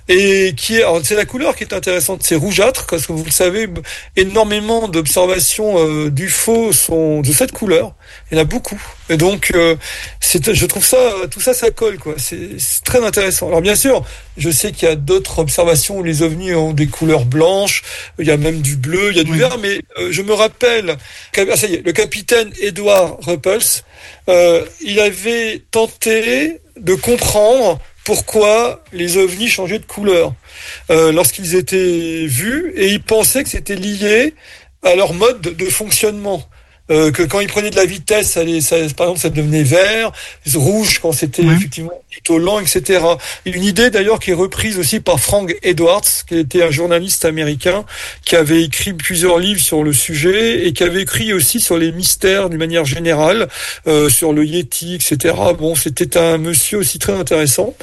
et qui est, alors c'est la couleur qui est intéressante, c'est rougeâtre, parce que vous le savez, énormément d'observations euh, d'U F O sont de cette couleur. Il y en a beaucoup, et donc euh, c'est, je trouve ça, tout ça, ça colle, quoi. C'est, c'est très intéressant. Alors bien sûr, je sais qu'il y a d'autres observations où les ovnis ont des couleurs blanches, il y a même du bleu, il y a du oui. vert, mais euh, je me rappelle, ah, ça y est, le capitaine Edward Ruppels, euh, il avait tenté de comprendre pourquoi les ovnis changeaient de couleur euh, lorsqu'ils étaient vus, et ils pensaient que c'était lié à leur mode de fonctionnement. Euh, que quand ils prenaient de la vitesse, ça, allait, ça, par exemple, ça devenait vert, rouge quand c'était ouais. effectivement plutôt lent, et cetera. Une idée d'ailleurs qui est reprise aussi par Frank Edwards, qui était un journaliste américain, qui avait écrit plusieurs livres sur le sujet et qui avait écrit aussi sur les mystères d'une manière générale, euh, sur le Yéti, et cetera. Bon, c'était un monsieur aussi très intéressant.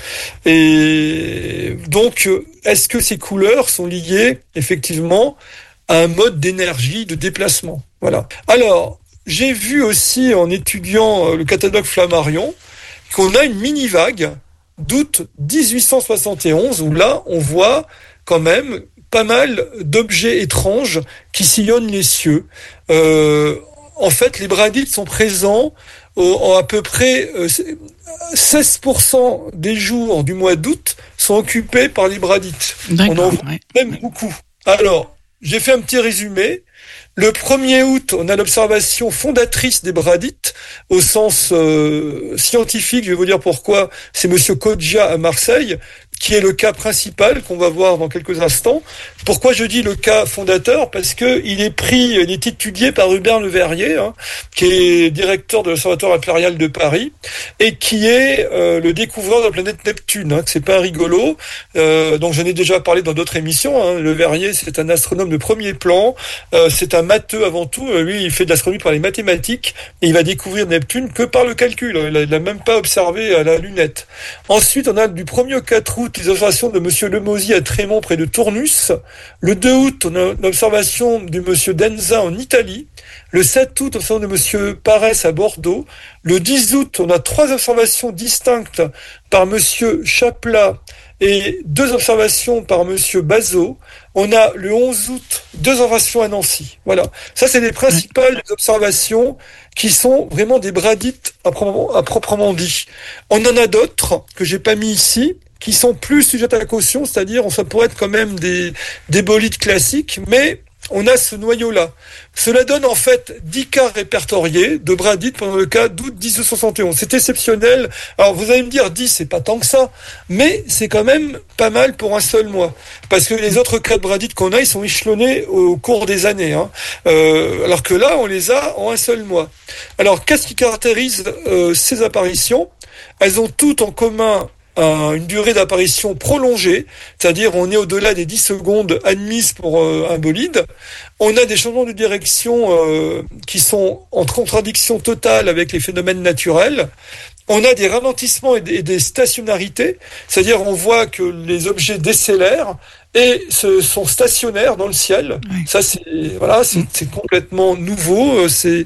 Et donc, est-ce que ces couleurs sont liées effectivement à un mode d'énergie, de déplacement? Voilà. Alors, j'ai vu aussi, en étudiant le catalogue Flammarion, qu'on a une mini-vague d'août dix-huit cent soixante et onze, où là, on voit quand même pas mal d'objets étranges qui sillonnent les cieux. Euh, en fait, les bradites sont présents au, en à peu près euh, seize pour cent des jours du mois d'août sont occupés par les bradites. D'accord, on en voit ouais. même beaucoup. Alors, j'ai fait un petit résumé. Le premier août, on a l'observation fondatrice des bradites, au sens euh, scientifique, je vais vous dire pourquoi, c'est Monsieur Kodja à Marseille, qui est le cas principal qu'on va voir dans quelques instants. Pourquoi je dis le cas fondateur? Parce que il est pris, il est étudié par Hubert Le Verrier, hein, qui est directeur de l'Observatoire impérial de Paris, et qui est euh, le découvreur de la planète Neptune. Hein, c'est pas un rigolo. Euh, donc j'en ai déjà parlé dans d'autres émissions. Hein. Le Verrier, c'est un astronome de premier plan. Euh, c'est un matheux avant tout. Lui, il fait de l'astronomie par les mathématiques, et il va découvrir Neptune que par le calcul. Il n'a même pas observé à la lunette. Ensuite, on a du premier au quatre août les observations de Monsieur Lemosy à Trémont près de Tournus. Le deux août, on a l'observation du Monsieur Denza en Italie. Le sept août, observation de Monsieur Parès à Bordeaux. Le dix août, on a trois observations distinctes par Monsieur Chaplat et deux observations par Monsieur Bazot. On a le onze août, deux observations à Nancy. Voilà. Ça, c'est les principales observations qui sont vraiment des bradites à proprement, à proprement dit. On en a d'autres que j'ai pas mis ici, qui sont plus sujettes à la caution, c'est-à-dire ça pourrait être quand même des, des bolides classiques, mais on a ce noyau-là. Cela donne en fait dix cas répertoriés de Bradite pendant le cas d'août dix-neuf cent soixante et onze. C'est exceptionnel. Alors vous allez me dire, dix, c'est pas tant que ça, mais c'est quand même pas mal pour un seul mois. Parce que les autres cas de Bradite qu'on a, ils sont échelonnés au cours des années. Hein. Euh, alors que là, on les a en un seul mois. Alors, qu'est-ce qui caractérise euh, ces apparitions ? Elles ont toutes en commun une durée d'apparition prolongée, c'est-à-dire on est au-delà des dix secondes admises pour euh, un bolide. On a des changements de direction euh, qui sont en contradiction totale avec les phénomènes naturels. On a des ralentissements et des, et des stationnarités, c'est-à-dire on voit que les objets décélèrent et se, sont stationnaires dans le ciel. Oui. Ça, c'est voilà, c'est, c'est complètement nouveau. C'est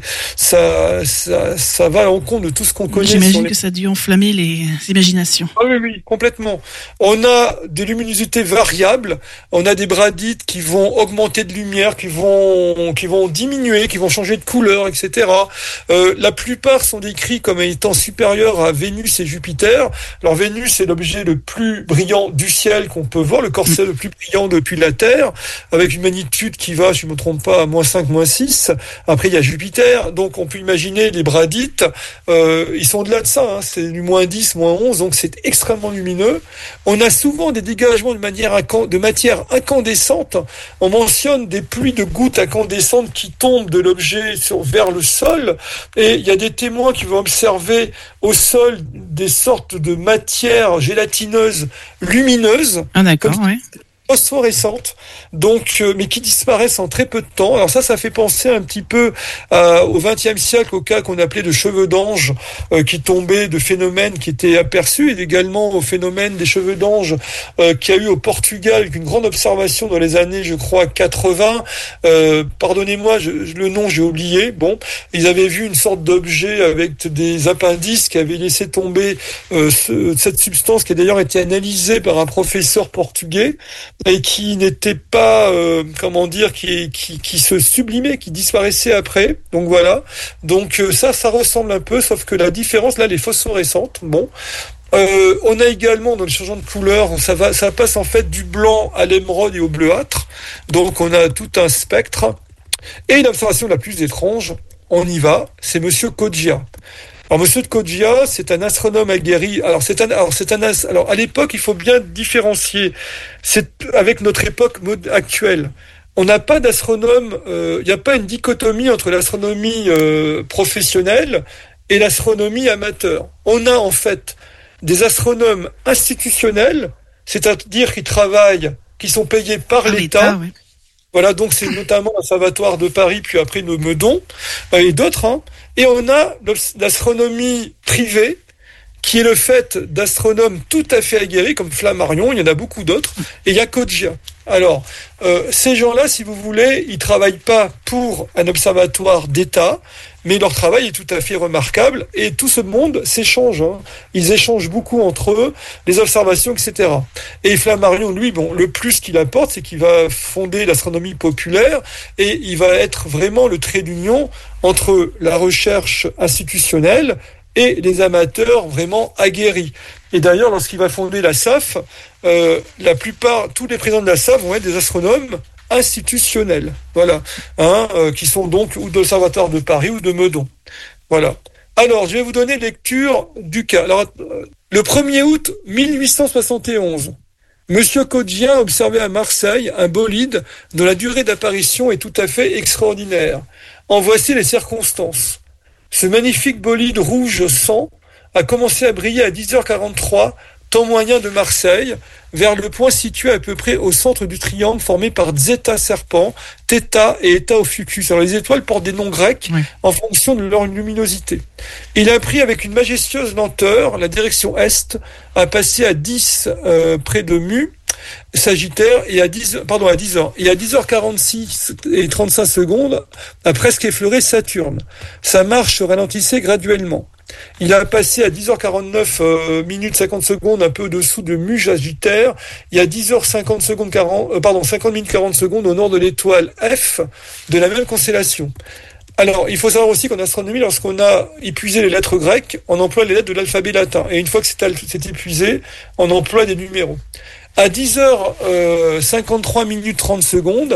ça, ça, ça va à l'encontre de tout ce qu'on connaît. J'imagine les... que ça a dû enflammer les imaginations. Ah oui, oui, complètement. On a des luminosités variables. On a des bradites qui vont augmenter de lumière, qui vont, qui vont diminuer, qui vont changer de couleur, et cetera. Euh, la plupart sont décrits comme étant supérieurs à Vénus et Jupiter. Alors Vénus est l'objet le plus brillant du ciel qu'on peut voir, le corset le plus brillant depuis la Terre, avec une magnitude qui va, si je ne me trompe pas, à moins cinq, moins six. Après, il y a Jupiter, donc on peut imaginer les bradites, euh, ils sont au-delà de ça, hein, c'est du moins dix, moins onze, donc c'est extrêmement lumineux. On a souvent des dégagements de, manière incan- de matière incandescente. On mentionne des pluies de gouttes incandescentes qui tombent de l'objet sur, vers le sol, et il y a des témoins qui vont observer au sol des sortes de matières gélatineuses lumineuses. Ah d'accord, comme... ouais. phosphorescentes, donc, euh, mais qui disparaissent en très peu de temps. Alors ça, ça fait penser un petit peu euh, au vingtième siècle, au cas qu'on appelait de cheveux d'ange, euh, qui tombaient de phénomènes qui étaient aperçus, et également au phénomène des cheveux d'ange euh, qu'il y a eu au Portugal, avec une grande observation dans les années, je crois, quatre-vingts. Euh, pardonnez-moi, je, le nom, j'ai oublié. Bon, ils avaient vu une sorte d'objet avec des appendices qui avaient laissé tomber euh, ce, cette substance, qui a d'ailleurs été analysée par un professeur portugais, et qui n'était pas, euh, comment dire, qui, qui, qui se sublimait, qui disparaissait après. Donc voilà. Donc euh, ça, ça ressemble un peu, sauf que la différence, là, elle est phosphorescente. Bon. Euh, on a également, dans les changements de couleur, ça va, ça passe en fait du blanc à l'émeraude et au bleuâtre. Donc on a tout un spectre. Et l'observation la plus étrange, on y va, c'est Monsieur Coggia. Alors, Monsieur de Coggia, c'est un astronome aguerri. Alors, c'est un, alors, c'est un, alors, à l'époque, il faut bien différencier. C'est avec notre époque actuelle. On n'a pas d'astronome, euh, il n'y a pas une dichotomie entre l'astronomie euh, professionnelle et l'astronomie amateur. On a, en fait, des astronomes institutionnels, c'est-à-dire qui travaillent, qui sont payés par, par l'État. l'État oui. Voilà, donc c'est notamment l'Observatoire de Paris, puis après le Meudon, euh, et d'autres. Hein. Et on a l'astronomie privée, qui est le fait d'astronomes tout à fait aguerris, comme Flammarion, il y en a beaucoup d'autres, et il y a Coggia. Alors, euh, ces gens-là, si vous voulez, ils travaillent pas pour un observatoire d'État, mais leur travail est tout à fait remarquable, et tout ce monde s'échange. Hein. Ils échangent beaucoup entre eux, les observations, et cetera. Et Flammarion, lui, bon, le plus qu'il apporte, c'est qu'il va fonder l'astronomie populaire, et il va être vraiment le trait d'union entre la recherche institutionnelle et les amateurs vraiment aguerris. Et d'ailleurs, lorsqu'il va fonder la S A F, euh, la plupart, tous les présidents de la S A F vont être des astronomes institutionnels, voilà, hein, euh, qui sont donc ou de l'Observatoire de Paris ou de Meudon. Voilà. Alors, je vais vous donner lecture du cas. Alors, euh, le premier août mille huit cent soixante et onze, Monsieur Coggia a observé à Marseille un bolide dont la durée d'apparition est tout à fait extraordinaire. En voici les circonstances. Ce magnifique bolide rouge sang a commencé à briller à dix heures quarante-trois, temps moyen de Marseille, vers le point situé à peu près au centre du triangle formé par Zeta Serpent, Theta et Eta Ophiuchus. Alors les étoiles portent des noms grecs oui. en fonction de leur luminosité. Il a pris avec une majestueuse lenteur la direction est, a passé à dix euh, près de Mu, Sagittaire, et à dix, pardon, à dix heures. Et à dix heures quarante-six et trente-cinq secondes, a presque effleuré Saturne. Sa marche se ralentissait graduellement. Il a passé à dix heures quarante-neuf euh, minutes cinquante secondes un peu au-dessous de Mu Sagittaire, et à dix heures cinquante secondes quarante, euh, pardon, cinquante minutes quarante secondes au nord de l'étoile F de la même constellation. Alors, il faut savoir aussi qu'en astronomie, lorsqu'on a épuisé les lettres grecques, on emploie les lettres de l'alphabet latin. Et une fois que c'est, al- c'est épuisé, on emploie des numéros. À dix heures cinquante-trois minutes trente secondes,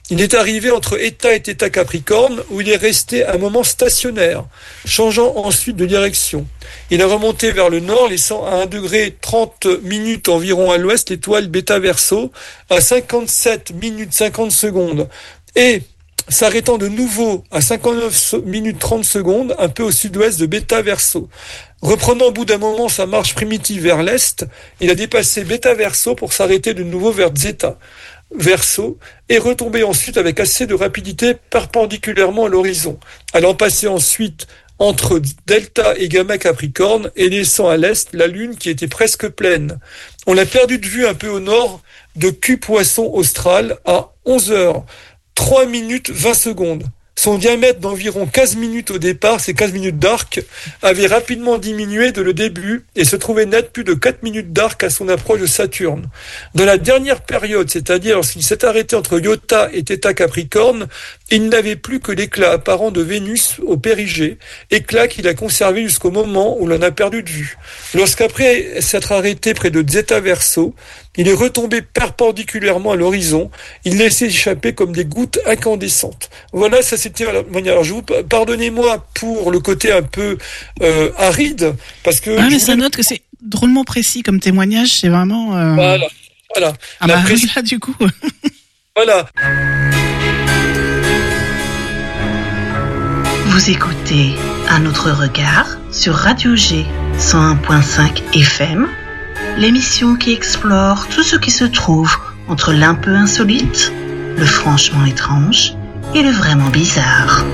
il est arrivé entre Eta et Theta Capricorne, où il est resté un moment stationnaire, changeant ensuite de direction. Il est remonté vers le nord, laissant à un degré trente minutes environ à l'ouest l'étoile Beta Verseau, à cinquante-sept minutes cinquante secondes, et s'arrêtant de nouveau à cinquante-neuf minutes trente secondes, un peu au sud-ouest de Beta Verseau. Reprenant au bout d'un moment sa marche primitive vers l'est, il a dépassé Beta Verseau pour s'arrêter de nouveau vers Zeta Verseau et retomber ensuite avec assez de rapidité perpendiculairement à l'horizon, allant passer ensuite entre Delta et Gamma Capricorne et laissant à l'est la Lune qui était presque pleine. On l'a perdu de vue un peu au nord de Q Poisson Austral à onze heures trois minutes vingt secondes. Son diamètre d'environ quinze minutes au départ, ces quinze minutes d'arc, avait rapidement diminué de le début et se trouvait net plus de quatre minutes d'arc à son approche de Saturne. Dans la dernière période, c'est-à-dire lorsqu'il s'est arrêté entre Iota et Theta Capricorne, il n'avait plus que l'éclat apparent de Vénus au périgée, éclat qu'il a conservé jusqu'au moment où l'on a perdu de vue. Lorsqu'après s'être arrêté près de Zeta Verseau, il est retombé perpendiculairement à l'horizon, il laissait échapper comme des gouttes incandescentes. Voilà, ça c'était la manière. Alors, je vous pardonnez-moi pour le côté un peu euh, aride, parce que. Ah, mais ça note que c'est drôlement précis comme témoignage, c'est vraiment. Euh... Voilà, voilà. Ah la bah pré- là, du coup. Voilà. Vous écoutez Un autre regard sur Radio G cent un point cinq F M, l'émission qui explore tout ce qui se trouve entre l'un peu insolite, le franchement étrange et le vraiment bizarre.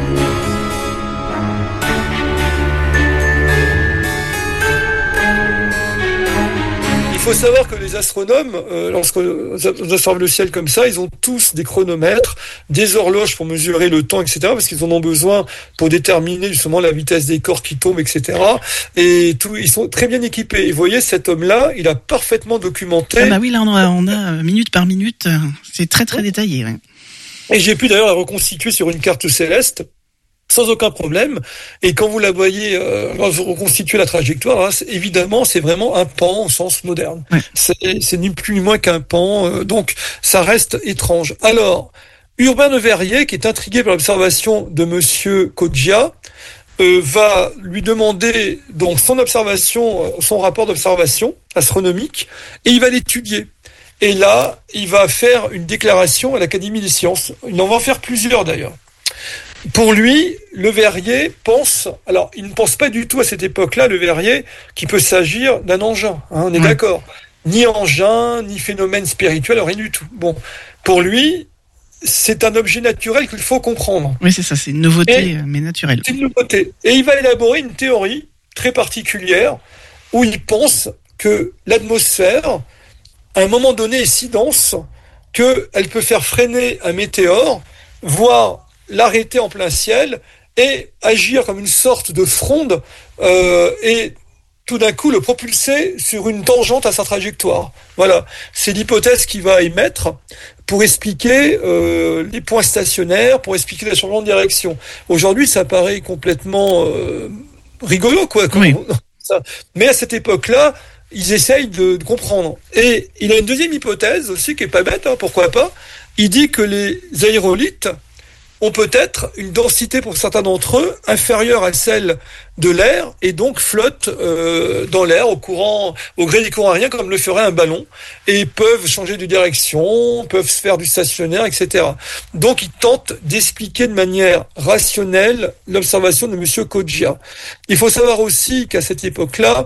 Il faut savoir que les astronomes, euh, lorsqu'ils observent le ciel comme ça, ils ont tous des chronomètres, des horloges pour mesurer le temps, et cetera, parce qu'ils en ont besoin pour déterminer justement la vitesse des corps qui tombent, et cetera. Et tout, ils sont très bien équipés. Et vous voyez, cet homme-là, il a parfaitement documenté. Ah bah oui, là on a, on a minute par minute, c'est très très détaillé. Ouais. Et j'ai pu d'ailleurs la reconstituer sur une carte céleste. Sans aucun problème. Et quand vous la voyez, euh, quand vous reconstituez la trajectoire, hein, c'est, évidemment, c'est vraiment un pan au sens moderne. Ouais. C'est, c'est ni plus ni moins qu'un pan. Euh, donc, ça reste étrange. Alors, Urbain de Verrier, qui est intrigué par l'observation de Monsieur Coggia, euh, va lui demander donc son observation, son rapport d'observation astronomique, et il va l'étudier. Et là, il va faire une déclaration à l'Académie des sciences. Il en va en faire plusieurs d'ailleurs. Pour lui, Le Verrier pense, alors il ne pense pas du tout à cette époque-là, Le Verrier, qu'il peut s'agir d'un engin, hein, on est mmh. d'accord. Ni engin, ni phénomène spirituel, rien du tout. Bon, pour lui, c'est un objet naturel qu'il faut comprendre. Oui, c'est ça, c'est une nouveauté, Et, mais naturelle. C'est une nouveauté. Et il va élaborer une théorie très particulière où il pense que l'atmosphère, à un moment donné, est si dense qu'elle peut faire freiner un météore, voire l'arrêter en plein ciel et agir comme une sorte de fronde euh, et tout d'un coup le propulser sur une tangente à sa trajectoire. Voilà, c'est l'hypothèse qu'il va émettre pour expliquer euh, les points stationnaires, pour expliquer les changements de direction. Aujourd'hui, ça paraît complètement euh, rigolo, quoi. Oui. Ça. Mais à cette époque-là, ils essayent de, de comprendre. Et il a une deuxième hypothèse aussi qui est pas bête, hein, pourquoi pas. Il dit que les aérolites ont peut-être une densité pour certains d'entre eux inférieure à celle de l'air et donc flottent euh, dans l'air au courant, au gré des courants aériens comme le ferait un ballon et peuvent changer de direction, peuvent se faire du stationnaire, et cetera. Donc ils tentent d'expliquer de manière rationnelle l'observation de Monsieur Coggia. Il faut savoir aussi qu'à cette époque-là,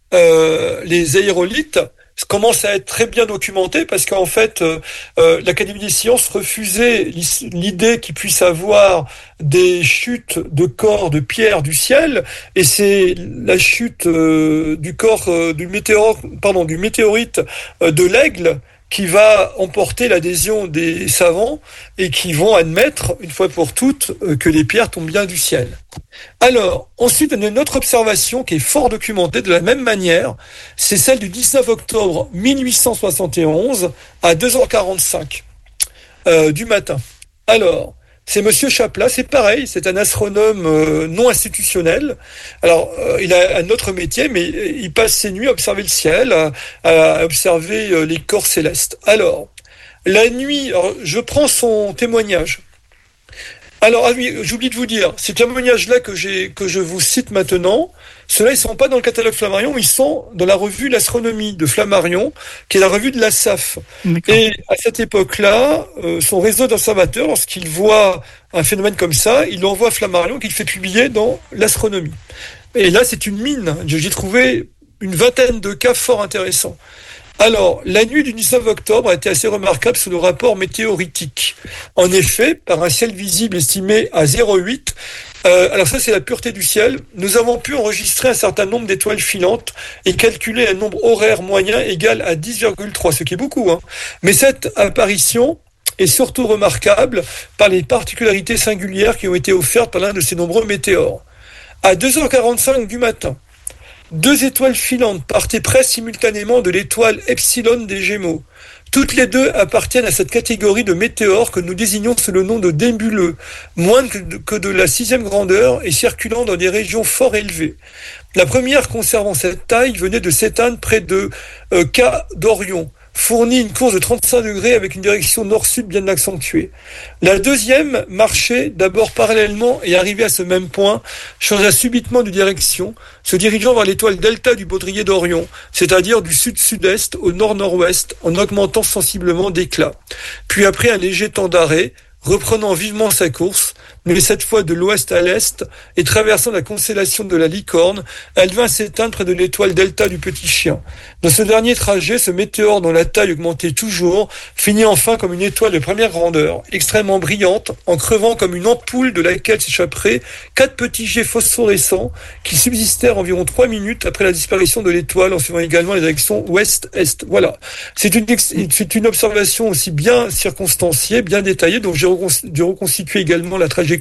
euh, les aérolites commence à être très bien documenté parce qu'en fait, euh, euh, l'Académie des sciences refusait l'idée qu'il puisse avoir des chutes de corps de pierre du ciel, et c'est la chute euh, du corps euh, du météore, pardon, du météorite euh, de l'Aigle qui va emporter l'adhésion des savants et qui vont admettre, une fois pour toutes, euh, que les pierres tombent bien du ciel. Alors, ensuite, on a une autre observation qui est fort documentée de la même manière, c'est celle du dix-neuf octobre mille huit cent soixante et onze à deux heures quarante-cinq euh, du matin. Alors, c'est Monsieur Chaplat, c'est pareil, c'est un astronome euh, non institutionnel. Alors, euh, il a un autre métier, mais il passe ses nuits à observer le ciel, à, à observer euh, les corps célestes. Alors, La nuit, alors, je prends son témoignage. Alors, ah oui, j'oublie de vous dire, ces témoignages-là que j'ai, que je vous cite maintenant, ceux-là, ils sont pas dans le catalogue Flammarion, ils sont dans la revue L'Astronomie de Flammarion, qui est la revue de l'A S A F. D'accord. Et à cette époque-là, euh, son réseau d'observateurs, lorsqu'il voit un phénomène comme ça, il l'envoie à Flammarion, qu'il fait publier dans l'Astronomie. Et là, c'est une mine. J'ai trouvé une vingtaine de cas fort intéressants. Alors, la nuit du dix-neuf octobre a été assez remarquable sous le rapport météoritique. En effet, par un ciel visible estimé à zéro virgule huit, euh, alors ça c'est la pureté du ciel, nous avons pu enregistrer un certain nombre d'étoiles filantes et calculer un nombre horaire moyen égal à dix virgule trois, ce qui est beaucoup, hein. Mais cette apparition est surtout remarquable par les particularités singulières qui ont été offertes par l'un de ces nombreux météores. À deux heures quarante-cinq du matin, deux étoiles filantes partaient presque simultanément de l'étoile Epsilon des Gémeaux. Toutes les deux appartiennent à cette catégorie de météores que nous désignons sous le nom de nébuleux, moins que de, que de la sixième grandeur et circulant dans des régions fort élevées. La première, conservant cette taille, venait de s'éteindre près de euh, K d'Orion, fournit une course de trente-cinq degrés avec une direction nord-sud bien accentuée. La deuxième marchait d'abord parallèlement et arrivait à ce même point, changea subitement de direction, se dirigeant vers l'étoile delta du baudrier d'Orion, c'est-à-dire du sud-sud-est au nord-nord-ouest, en augmentant sensiblement d'éclat. Puis après un léger temps d'arrêt, reprenant vivement sa course, mais cette fois de l'ouest à l'est, et traversant la constellation de la Licorne, elle vint s'éteindre près de l'étoile delta du Petit Chien. Dans ce dernier trajet, ce météore dont la taille augmentait toujours, finit enfin comme une étoile de première grandeur, extrêmement brillante, en crevant comme une ampoule de laquelle s'échapperaient quatre petits jets phosphorescents qui subsistèrent environ trois minutes après la disparition de l'étoile, en suivant également la direction ouest-est. Voilà. C'est une, c'est une observation aussi bien circonstanciée, bien détaillée, donc j'ai reconstitué également la trajectoire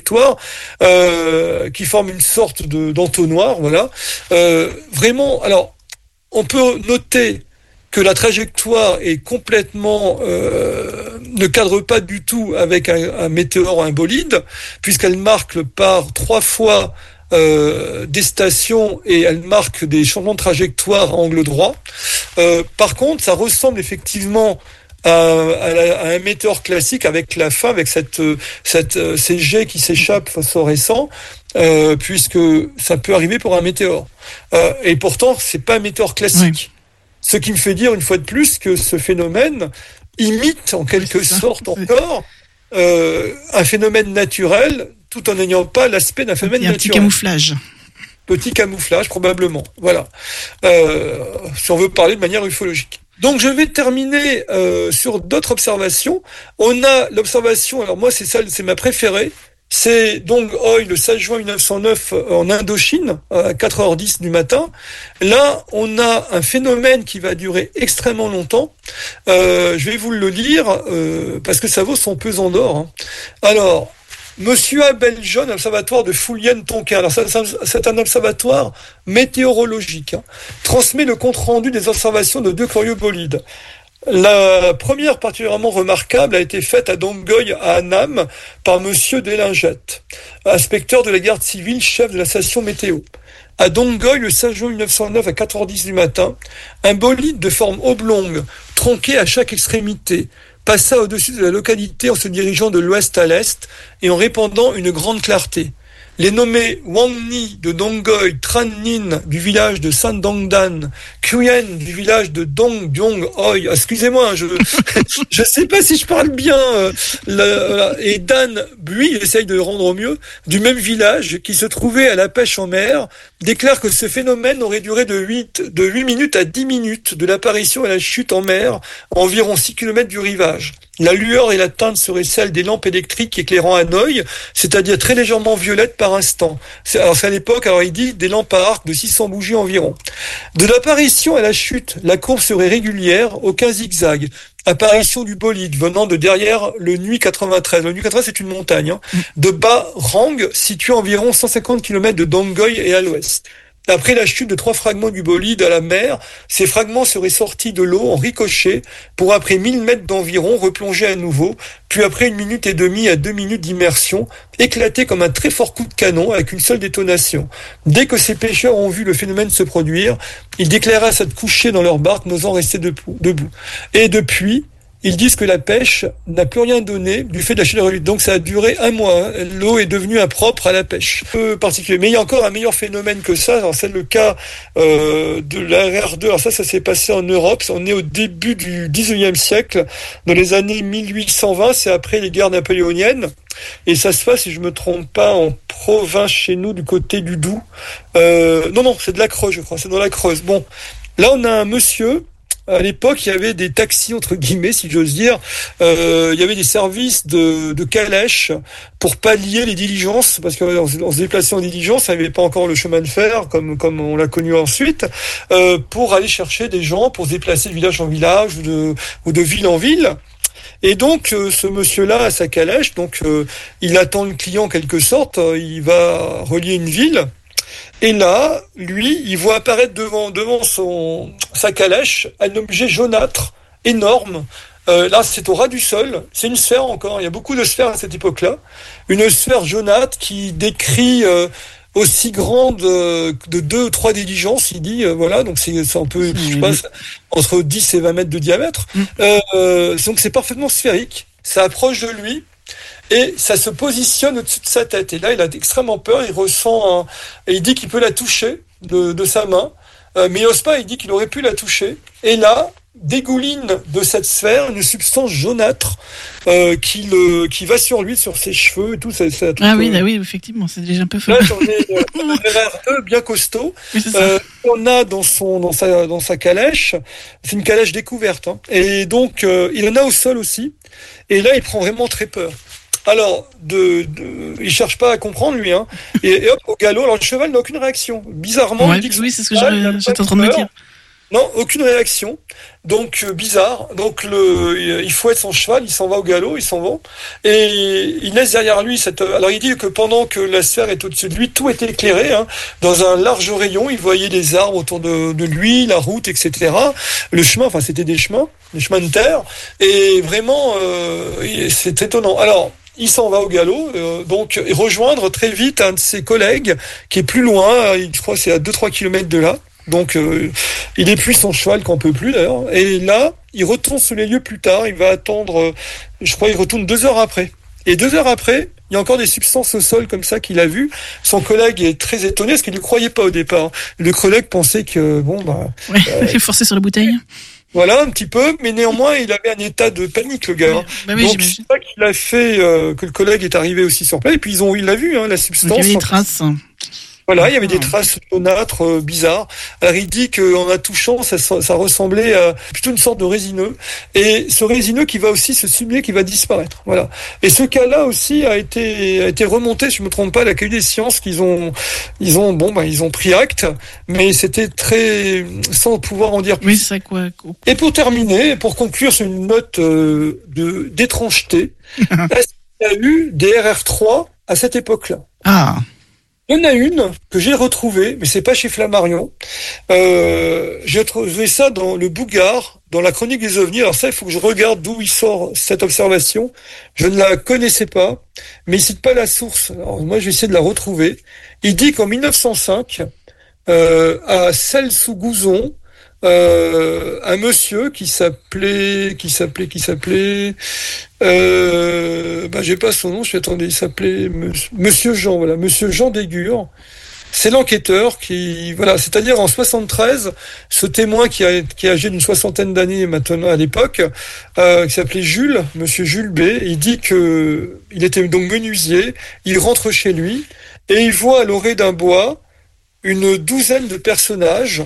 euh, qui forme une sorte de, d'entonnoir, voilà. Euh, vraiment, alors, on peut noter que la trajectoire est complètement euh, ne cadre pas du tout avec un, un météore ou un bolide, puisqu'elle marque par trois fois euh, des stations et elle marque des changements de trajectoire à angle droit. Euh, par contre, ça ressemble effectivement À, à, la, à un météore classique avec la fin, avec cette, cette, ces jets qui s'échappent phosphorescents, euh, puisque ça peut arriver pour un météore. Euh, et pourtant, c'est pas un météore classique. Oui. Ce qui me fait dire une fois de plus que ce phénomène imite en quelque sorte encore euh, un phénomène naturel, tout en n'ayant pas l'aspect d'un phénomène naturel. Un petit camouflage. Petit camouflage, probablement. Voilà. Euh, si on veut parler de manière ufologique. Donc je vais terminer euh, sur d'autres observations. On a l'observation, alors moi c'est ça, c'est ma préférée, c'est Dong Hoi le seize juin mille neuf cent neuf en Indochine à quatre heures dix du matin. Là on a un phénomène qui va durer extrêmement longtemps. Euh, je vais vous le lire euh, parce que ça vaut son pesant d'or, hein. Alors Monsieur Abel John, observatoire de Foulien-Tonquin. Alors, c'est un observatoire météorologique, hein, transmet le compte-rendu des observations de deux curieux bolides. La première, particulièrement remarquable, a été faite à Dongoy, à Annam, par Monsieur Delingette, inspecteur de la garde civile, chef de la station météo. À Dongoy, le seize juin mille neuf cent neuf, à quatre heures dix du matin, un bolide de forme oblongue, tronqué à chaque extrémité, passa au-dessus de la localité en se dirigeant de l'ouest à l'est et en répandant une grande clarté. Les nommés Wang Ni de Dongoy, Tran Nin du village de Sandongdan, Kuyen du village de Dongbyong Hoi, excusez-moi, je je sais pas si je parle bien, euh, le, et Dan Bui, j'essaye de le rendre au mieux, du même village qui se trouvait à la pêche en mer, déclare que ce phénomène aurait duré de huit, de huit minutes à dix minutes de l'apparition à la chute en mer, à environ six kilomètres du rivage. La lueur et la teinte seraient celles des lampes électriques éclairant Hanoï, c'est-à-dire très légèrement violettes par instant. C'est, alors c'est à l'époque, alors il dit, des lampes à arc de six cents bougies environ. De l'apparition à la chute, la courbe serait régulière, aucun zigzag. Apparition du bolide venant de derrière le Nui quatre-vingt-treize. Le Nui quatre-vingt-treize, c'est une montagne, hein, de bas Rang, situé à environ cent cinquante kilomètres de Dongoy et à l'ouest. Après la chute de trois fragments du bolide à la mer, ces fragments seraient sortis de l'eau en ricochet pour après mille mètres d'environ replonger à nouveau, puis après une minute et demie à deux minutes d'immersion, éclater comme un très fort coup de canon avec une seule détonation. Dès que ces pêcheurs ont vu le phénomène se produire, ils déclarèrent s'être couchés dans leur barque, n'osant rester debout. Et depuis, ils disent que la pêche n'a plus rien donné du fait de la chaleur réduite. Donc ça a duré un mois. Hein. L'eau est devenue impropre à la pêche. Un peu particulier. Mais il y a encore un meilleur phénomène que ça. Alors, c'est le cas euh, de la R R deux. Alors ça, ça s'est passé en Europe. On est au début du dix-neuvième siècle, dans les années mille huit cent vingt. C'est après les guerres napoléoniennes. Et ça se passe, si je me trompe pas, en province chez nous, du côté du Doubs. Euh, non, non, c'est de la Creuse, je crois. C'est dans la Creuse. Bon, là, on a un monsieur. À l'époque, il y avait des taxis, entre guillemets, si j'ose dire. Euh, il y avait des services de, de calèches pour pallier les diligences, parce qu'on on se déplaçait en diligence, il n'y avait pas encore le chemin de fer, comme, comme on l'a connu ensuite, euh, pour aller chercher des gens, pour se déplacer de village en village ou de, ou de ville en ville. Et donc, euh, ce monsieur-là a sa calèche, donc euh, il attend le client en quelque sorte, il va relier une ville. Et là, lui, il voit apparaître devant devant son sa calèche un objet jaunâtre énorme. Euh, là, c'est au ras du sol. C'est une sphère encore. Il y a beaucoup de sphères à cette époque-là. Une sphère jaunâtre qui décrit euh, aussi grande euh, de deux ou trois diligences. Il dit euh, voilà. Donc c'est c'est un peu, je sais pas, entre dix et vingt mètres de diamètre. Mmh. Euh, donc c'est parfaitement sphérique. Ça approche de lui. Et ça se positionne au-dessus de sa tête. Et là, il a extrêmement peur. Il ressent, un... et il dit qu'il peut la toucher de, de sa main, euh, mais il n'ose pas. Il dit qu'il aurait pu la toucher. Et là, dégouline de cette sphère une substance jaunâtre euh, qui le, qui va sur lui, sur ses cheveux et tout. Ça, ça, tout ah euh... oui, là, oui, effectivement, c'est déjà un peu fou. Là, j'en ai euh, un R R deux bien costaud. Oui, euh, on a dans son, dans sa, dans sa calèche. C'est une calèche découverte. Hein. Et donc, euh, il en a au sol aussi. Et là, il prend vraiment très peur. Alors, de, de, il cherche pas à comprendre, lui, hein. Et, et hop, au galop, alors le cheval n'a aucune réaction. Bizarrement, ouais, il dit que oui, c'est ce que j'étais en train de me dire. Non, aucune réaction. Donc, euh, bizarre. Donc, le, il fouette son cheval, il s'en va au galop, il s'en va. Et il laisse derrière lui cette, alors il dit que pendant que la sphère est au-dessus de lui, tout était éclairé, hein. Dans un large rayon, il voyait les arbres autour de, de lui, la route, et cetera. Le chemin, enfin, c'était des chemins, des chemins de terre. Et vraiment, euh, c'est étonnant. Alors, il s'en va au galop, euh, donc et rejoindre très vite un de ses collègues qui est plus loin, je crois que c'est à deux trois kilomètres de là. Donc euh, il épuise son cheval qu'on peut plus d'ailleurs. Et là, il retourne sur les lieux plus tard. Il va attendre, euh, je crois, il retourne deux heures après. Et deux heures après, il y a encore des substances au sol comme ça qu'il a vu. Son collègue est très étonné parce qu'il ne croyait pas au départ. Le collègue pensait que bon bah, ouais, euh, il forçait sur la bouteille. Voilà, un petit peu, mais néanmoins, il avait un état de panique, le gars. Bah oui, donc, j'imagine. c'est ça qu'il a fait, euh, que le collègue est arrivé aussi sur place, et puis ils ont, il l'a vu, hein, la substance. Donc, il y avait des traces. Voilà, il y avait des traces jaunâtres euh, bizarres. Alors il dit qu'en la touchant, ça, ça ressemblait à plutôt une sorte de résineux. Et ce résineux qui va aussi se sublimer, qui va disparaître. Voilà. Et ce cas-là aussi a été a été remonté, si je me trompe pas, à l'Académie des sciences, qu'ils ont ils ont bon ben ils ont pris acte, mais c'était très sans pouvoir en dire plus. Oui, c'est ça quoi. Et pour terminer, pour conclure sur une note euh, de d'étrangeté, est-ce qu'il y a eu des R R trois à cette époque-là? Ah. Il y en a une que j'ai retrouvée, mais c'est pas chez Flammarion. Euh, j'ai trouvé ça dans le Bougard, dans la chronique des ovnis. Alors ça, il faut que je regarde d'où il sort cette observation. Je ne la connaissais pas, mais il cite pas la source. Alors moi, je vais essayer de la retrouver. Il dit qu'en mille neuf cent cinq, euh, à Celles-sous-Gouzon, euh, un monsieur qui s'appelait, qui s'appelait, qui s'appelait, euh, bah, j'ai pas son nom, je suis attendez, il s'appelait Monsieur Jean, voilà, Monsieur Jean Dégure. C'est l'enquêteur qui, voilà, c'est-à-dire en soixante-treize, ce témoin qui a, qui est âgé d'une soixantaine d'années maintenant à l'époque, euh, qui s'appelait Jules, Monsieur Jules B, il dit que il était donc menuisier, il rentre chez lui et il voit à l'orée d'un bois une douzaine de personnages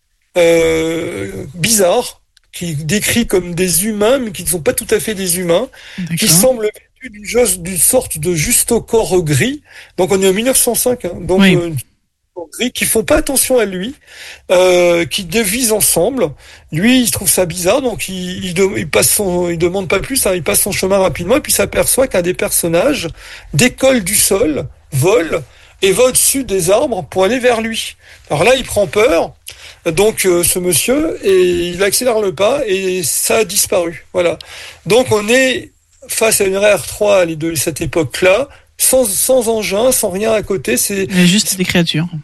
Euh, bizarres, qui décrit comme des humains, mais qui ne sont pas tout à fait des humains, D'accord. qui semblent vêtus d'une, d'une sorte de juste corps gris. Donc on est en mille neuf cent cinq, hein, donc oui. euh, gris, qui font pas attention à lui, euh, qui dévisent ensemble. Lui, il trouve ça bizarre, donc il, il, de, il passe son, il demande pas plus, hein, il passe son chemin rapidement, et puis s'aperçoit qu'un des personnages décolle du sol, vole, et va au-dessus des arbres pour aller vers lui. Alors là, il prend peur, donc euh, ce monsieur, et il accélère le pas, et ça a disparu. Voilà. Donc on est face à une R R trois de cette époque-là, sans, sans engin, sans rien à côté. C'est Mais juste des créatures.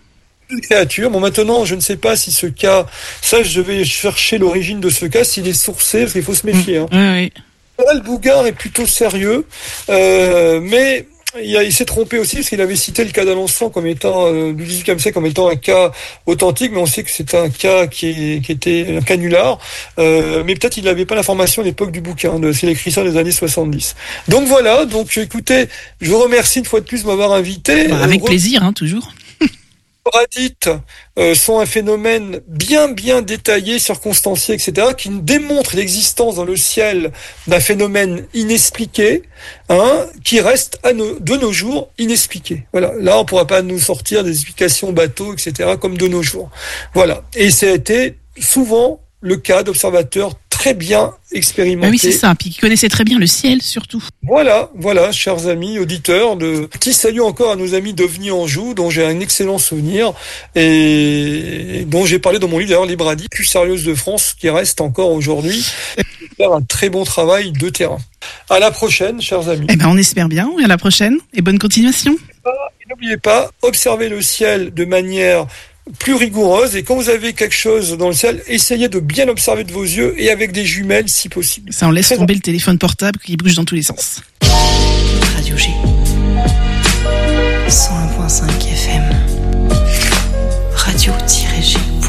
une créature. Bon, maintenant, je ne sais pas si ce cas, ça, je vais chercher l'origine de ce cas, s'il est sourcé, parce qu'il faut se méfier. Hein. Oui, oui. Le Bougard est plutôt sérieux, euh, mais il, a, il s'est trompé aussi parce qu'il avait cité le cas d'Alençon comme étant euh, du dix-huitième siècle comme étant un cas authentique, mais on sait que c'est un cas qui, est, qui était un canular. Euh, mais peut-être il n'avait pas l'information à l'époque du bouquin, de, s'il écrit ça dans les années soixante-dix. Donc voilà. Donc écoutez, je vous remercie une fois de plus de m'avoir invité. Bah, avec euh, plaisir, hein, toujours. Radite euh, sont un phénomène bien bien détaillé, circonstancié, et cetera, qui démontre l'existence dans le ciel d'un phénomène inexpliqué, hein, qui reste à nos, de nos jours inexpliqué. Voilà. Là, on pourra pas nous sortir des explications bateaux, et cetera, comme de nos jours. Voilà. Et ça a été souvent le cas d'observateurs très bien expérimentés. Ah oui, c'est ça. Puis qui connaissaient très bien le ciel, surtout. Voilà, voilà, chers amis auditeurs, de petit salut encore à nos amis d'OVNI Anjou, dont j'ai un excellent souvenir et dont j'ai parlé dans mon livre d'ailleurs, Les Bradis, plus sérieuse de France, qui reste encore aujourd'hui, faire un très bon travail de terrain. À la prochaine, chers amis. Eh ben, on espère bien. Et à la prochaine. Et bonne continuation. Et n'oubliez pas, observez le ciel de manière plus rigoureuse, et quand vous avez quelque chose dans le ciel, essayez de bien l'observer de vos yeux et avec des jumelles si possible. Ça, on laisse tomber le téléphone portable qui bouge dans tous les sens. Radio G cent un point cinq F M Radio-G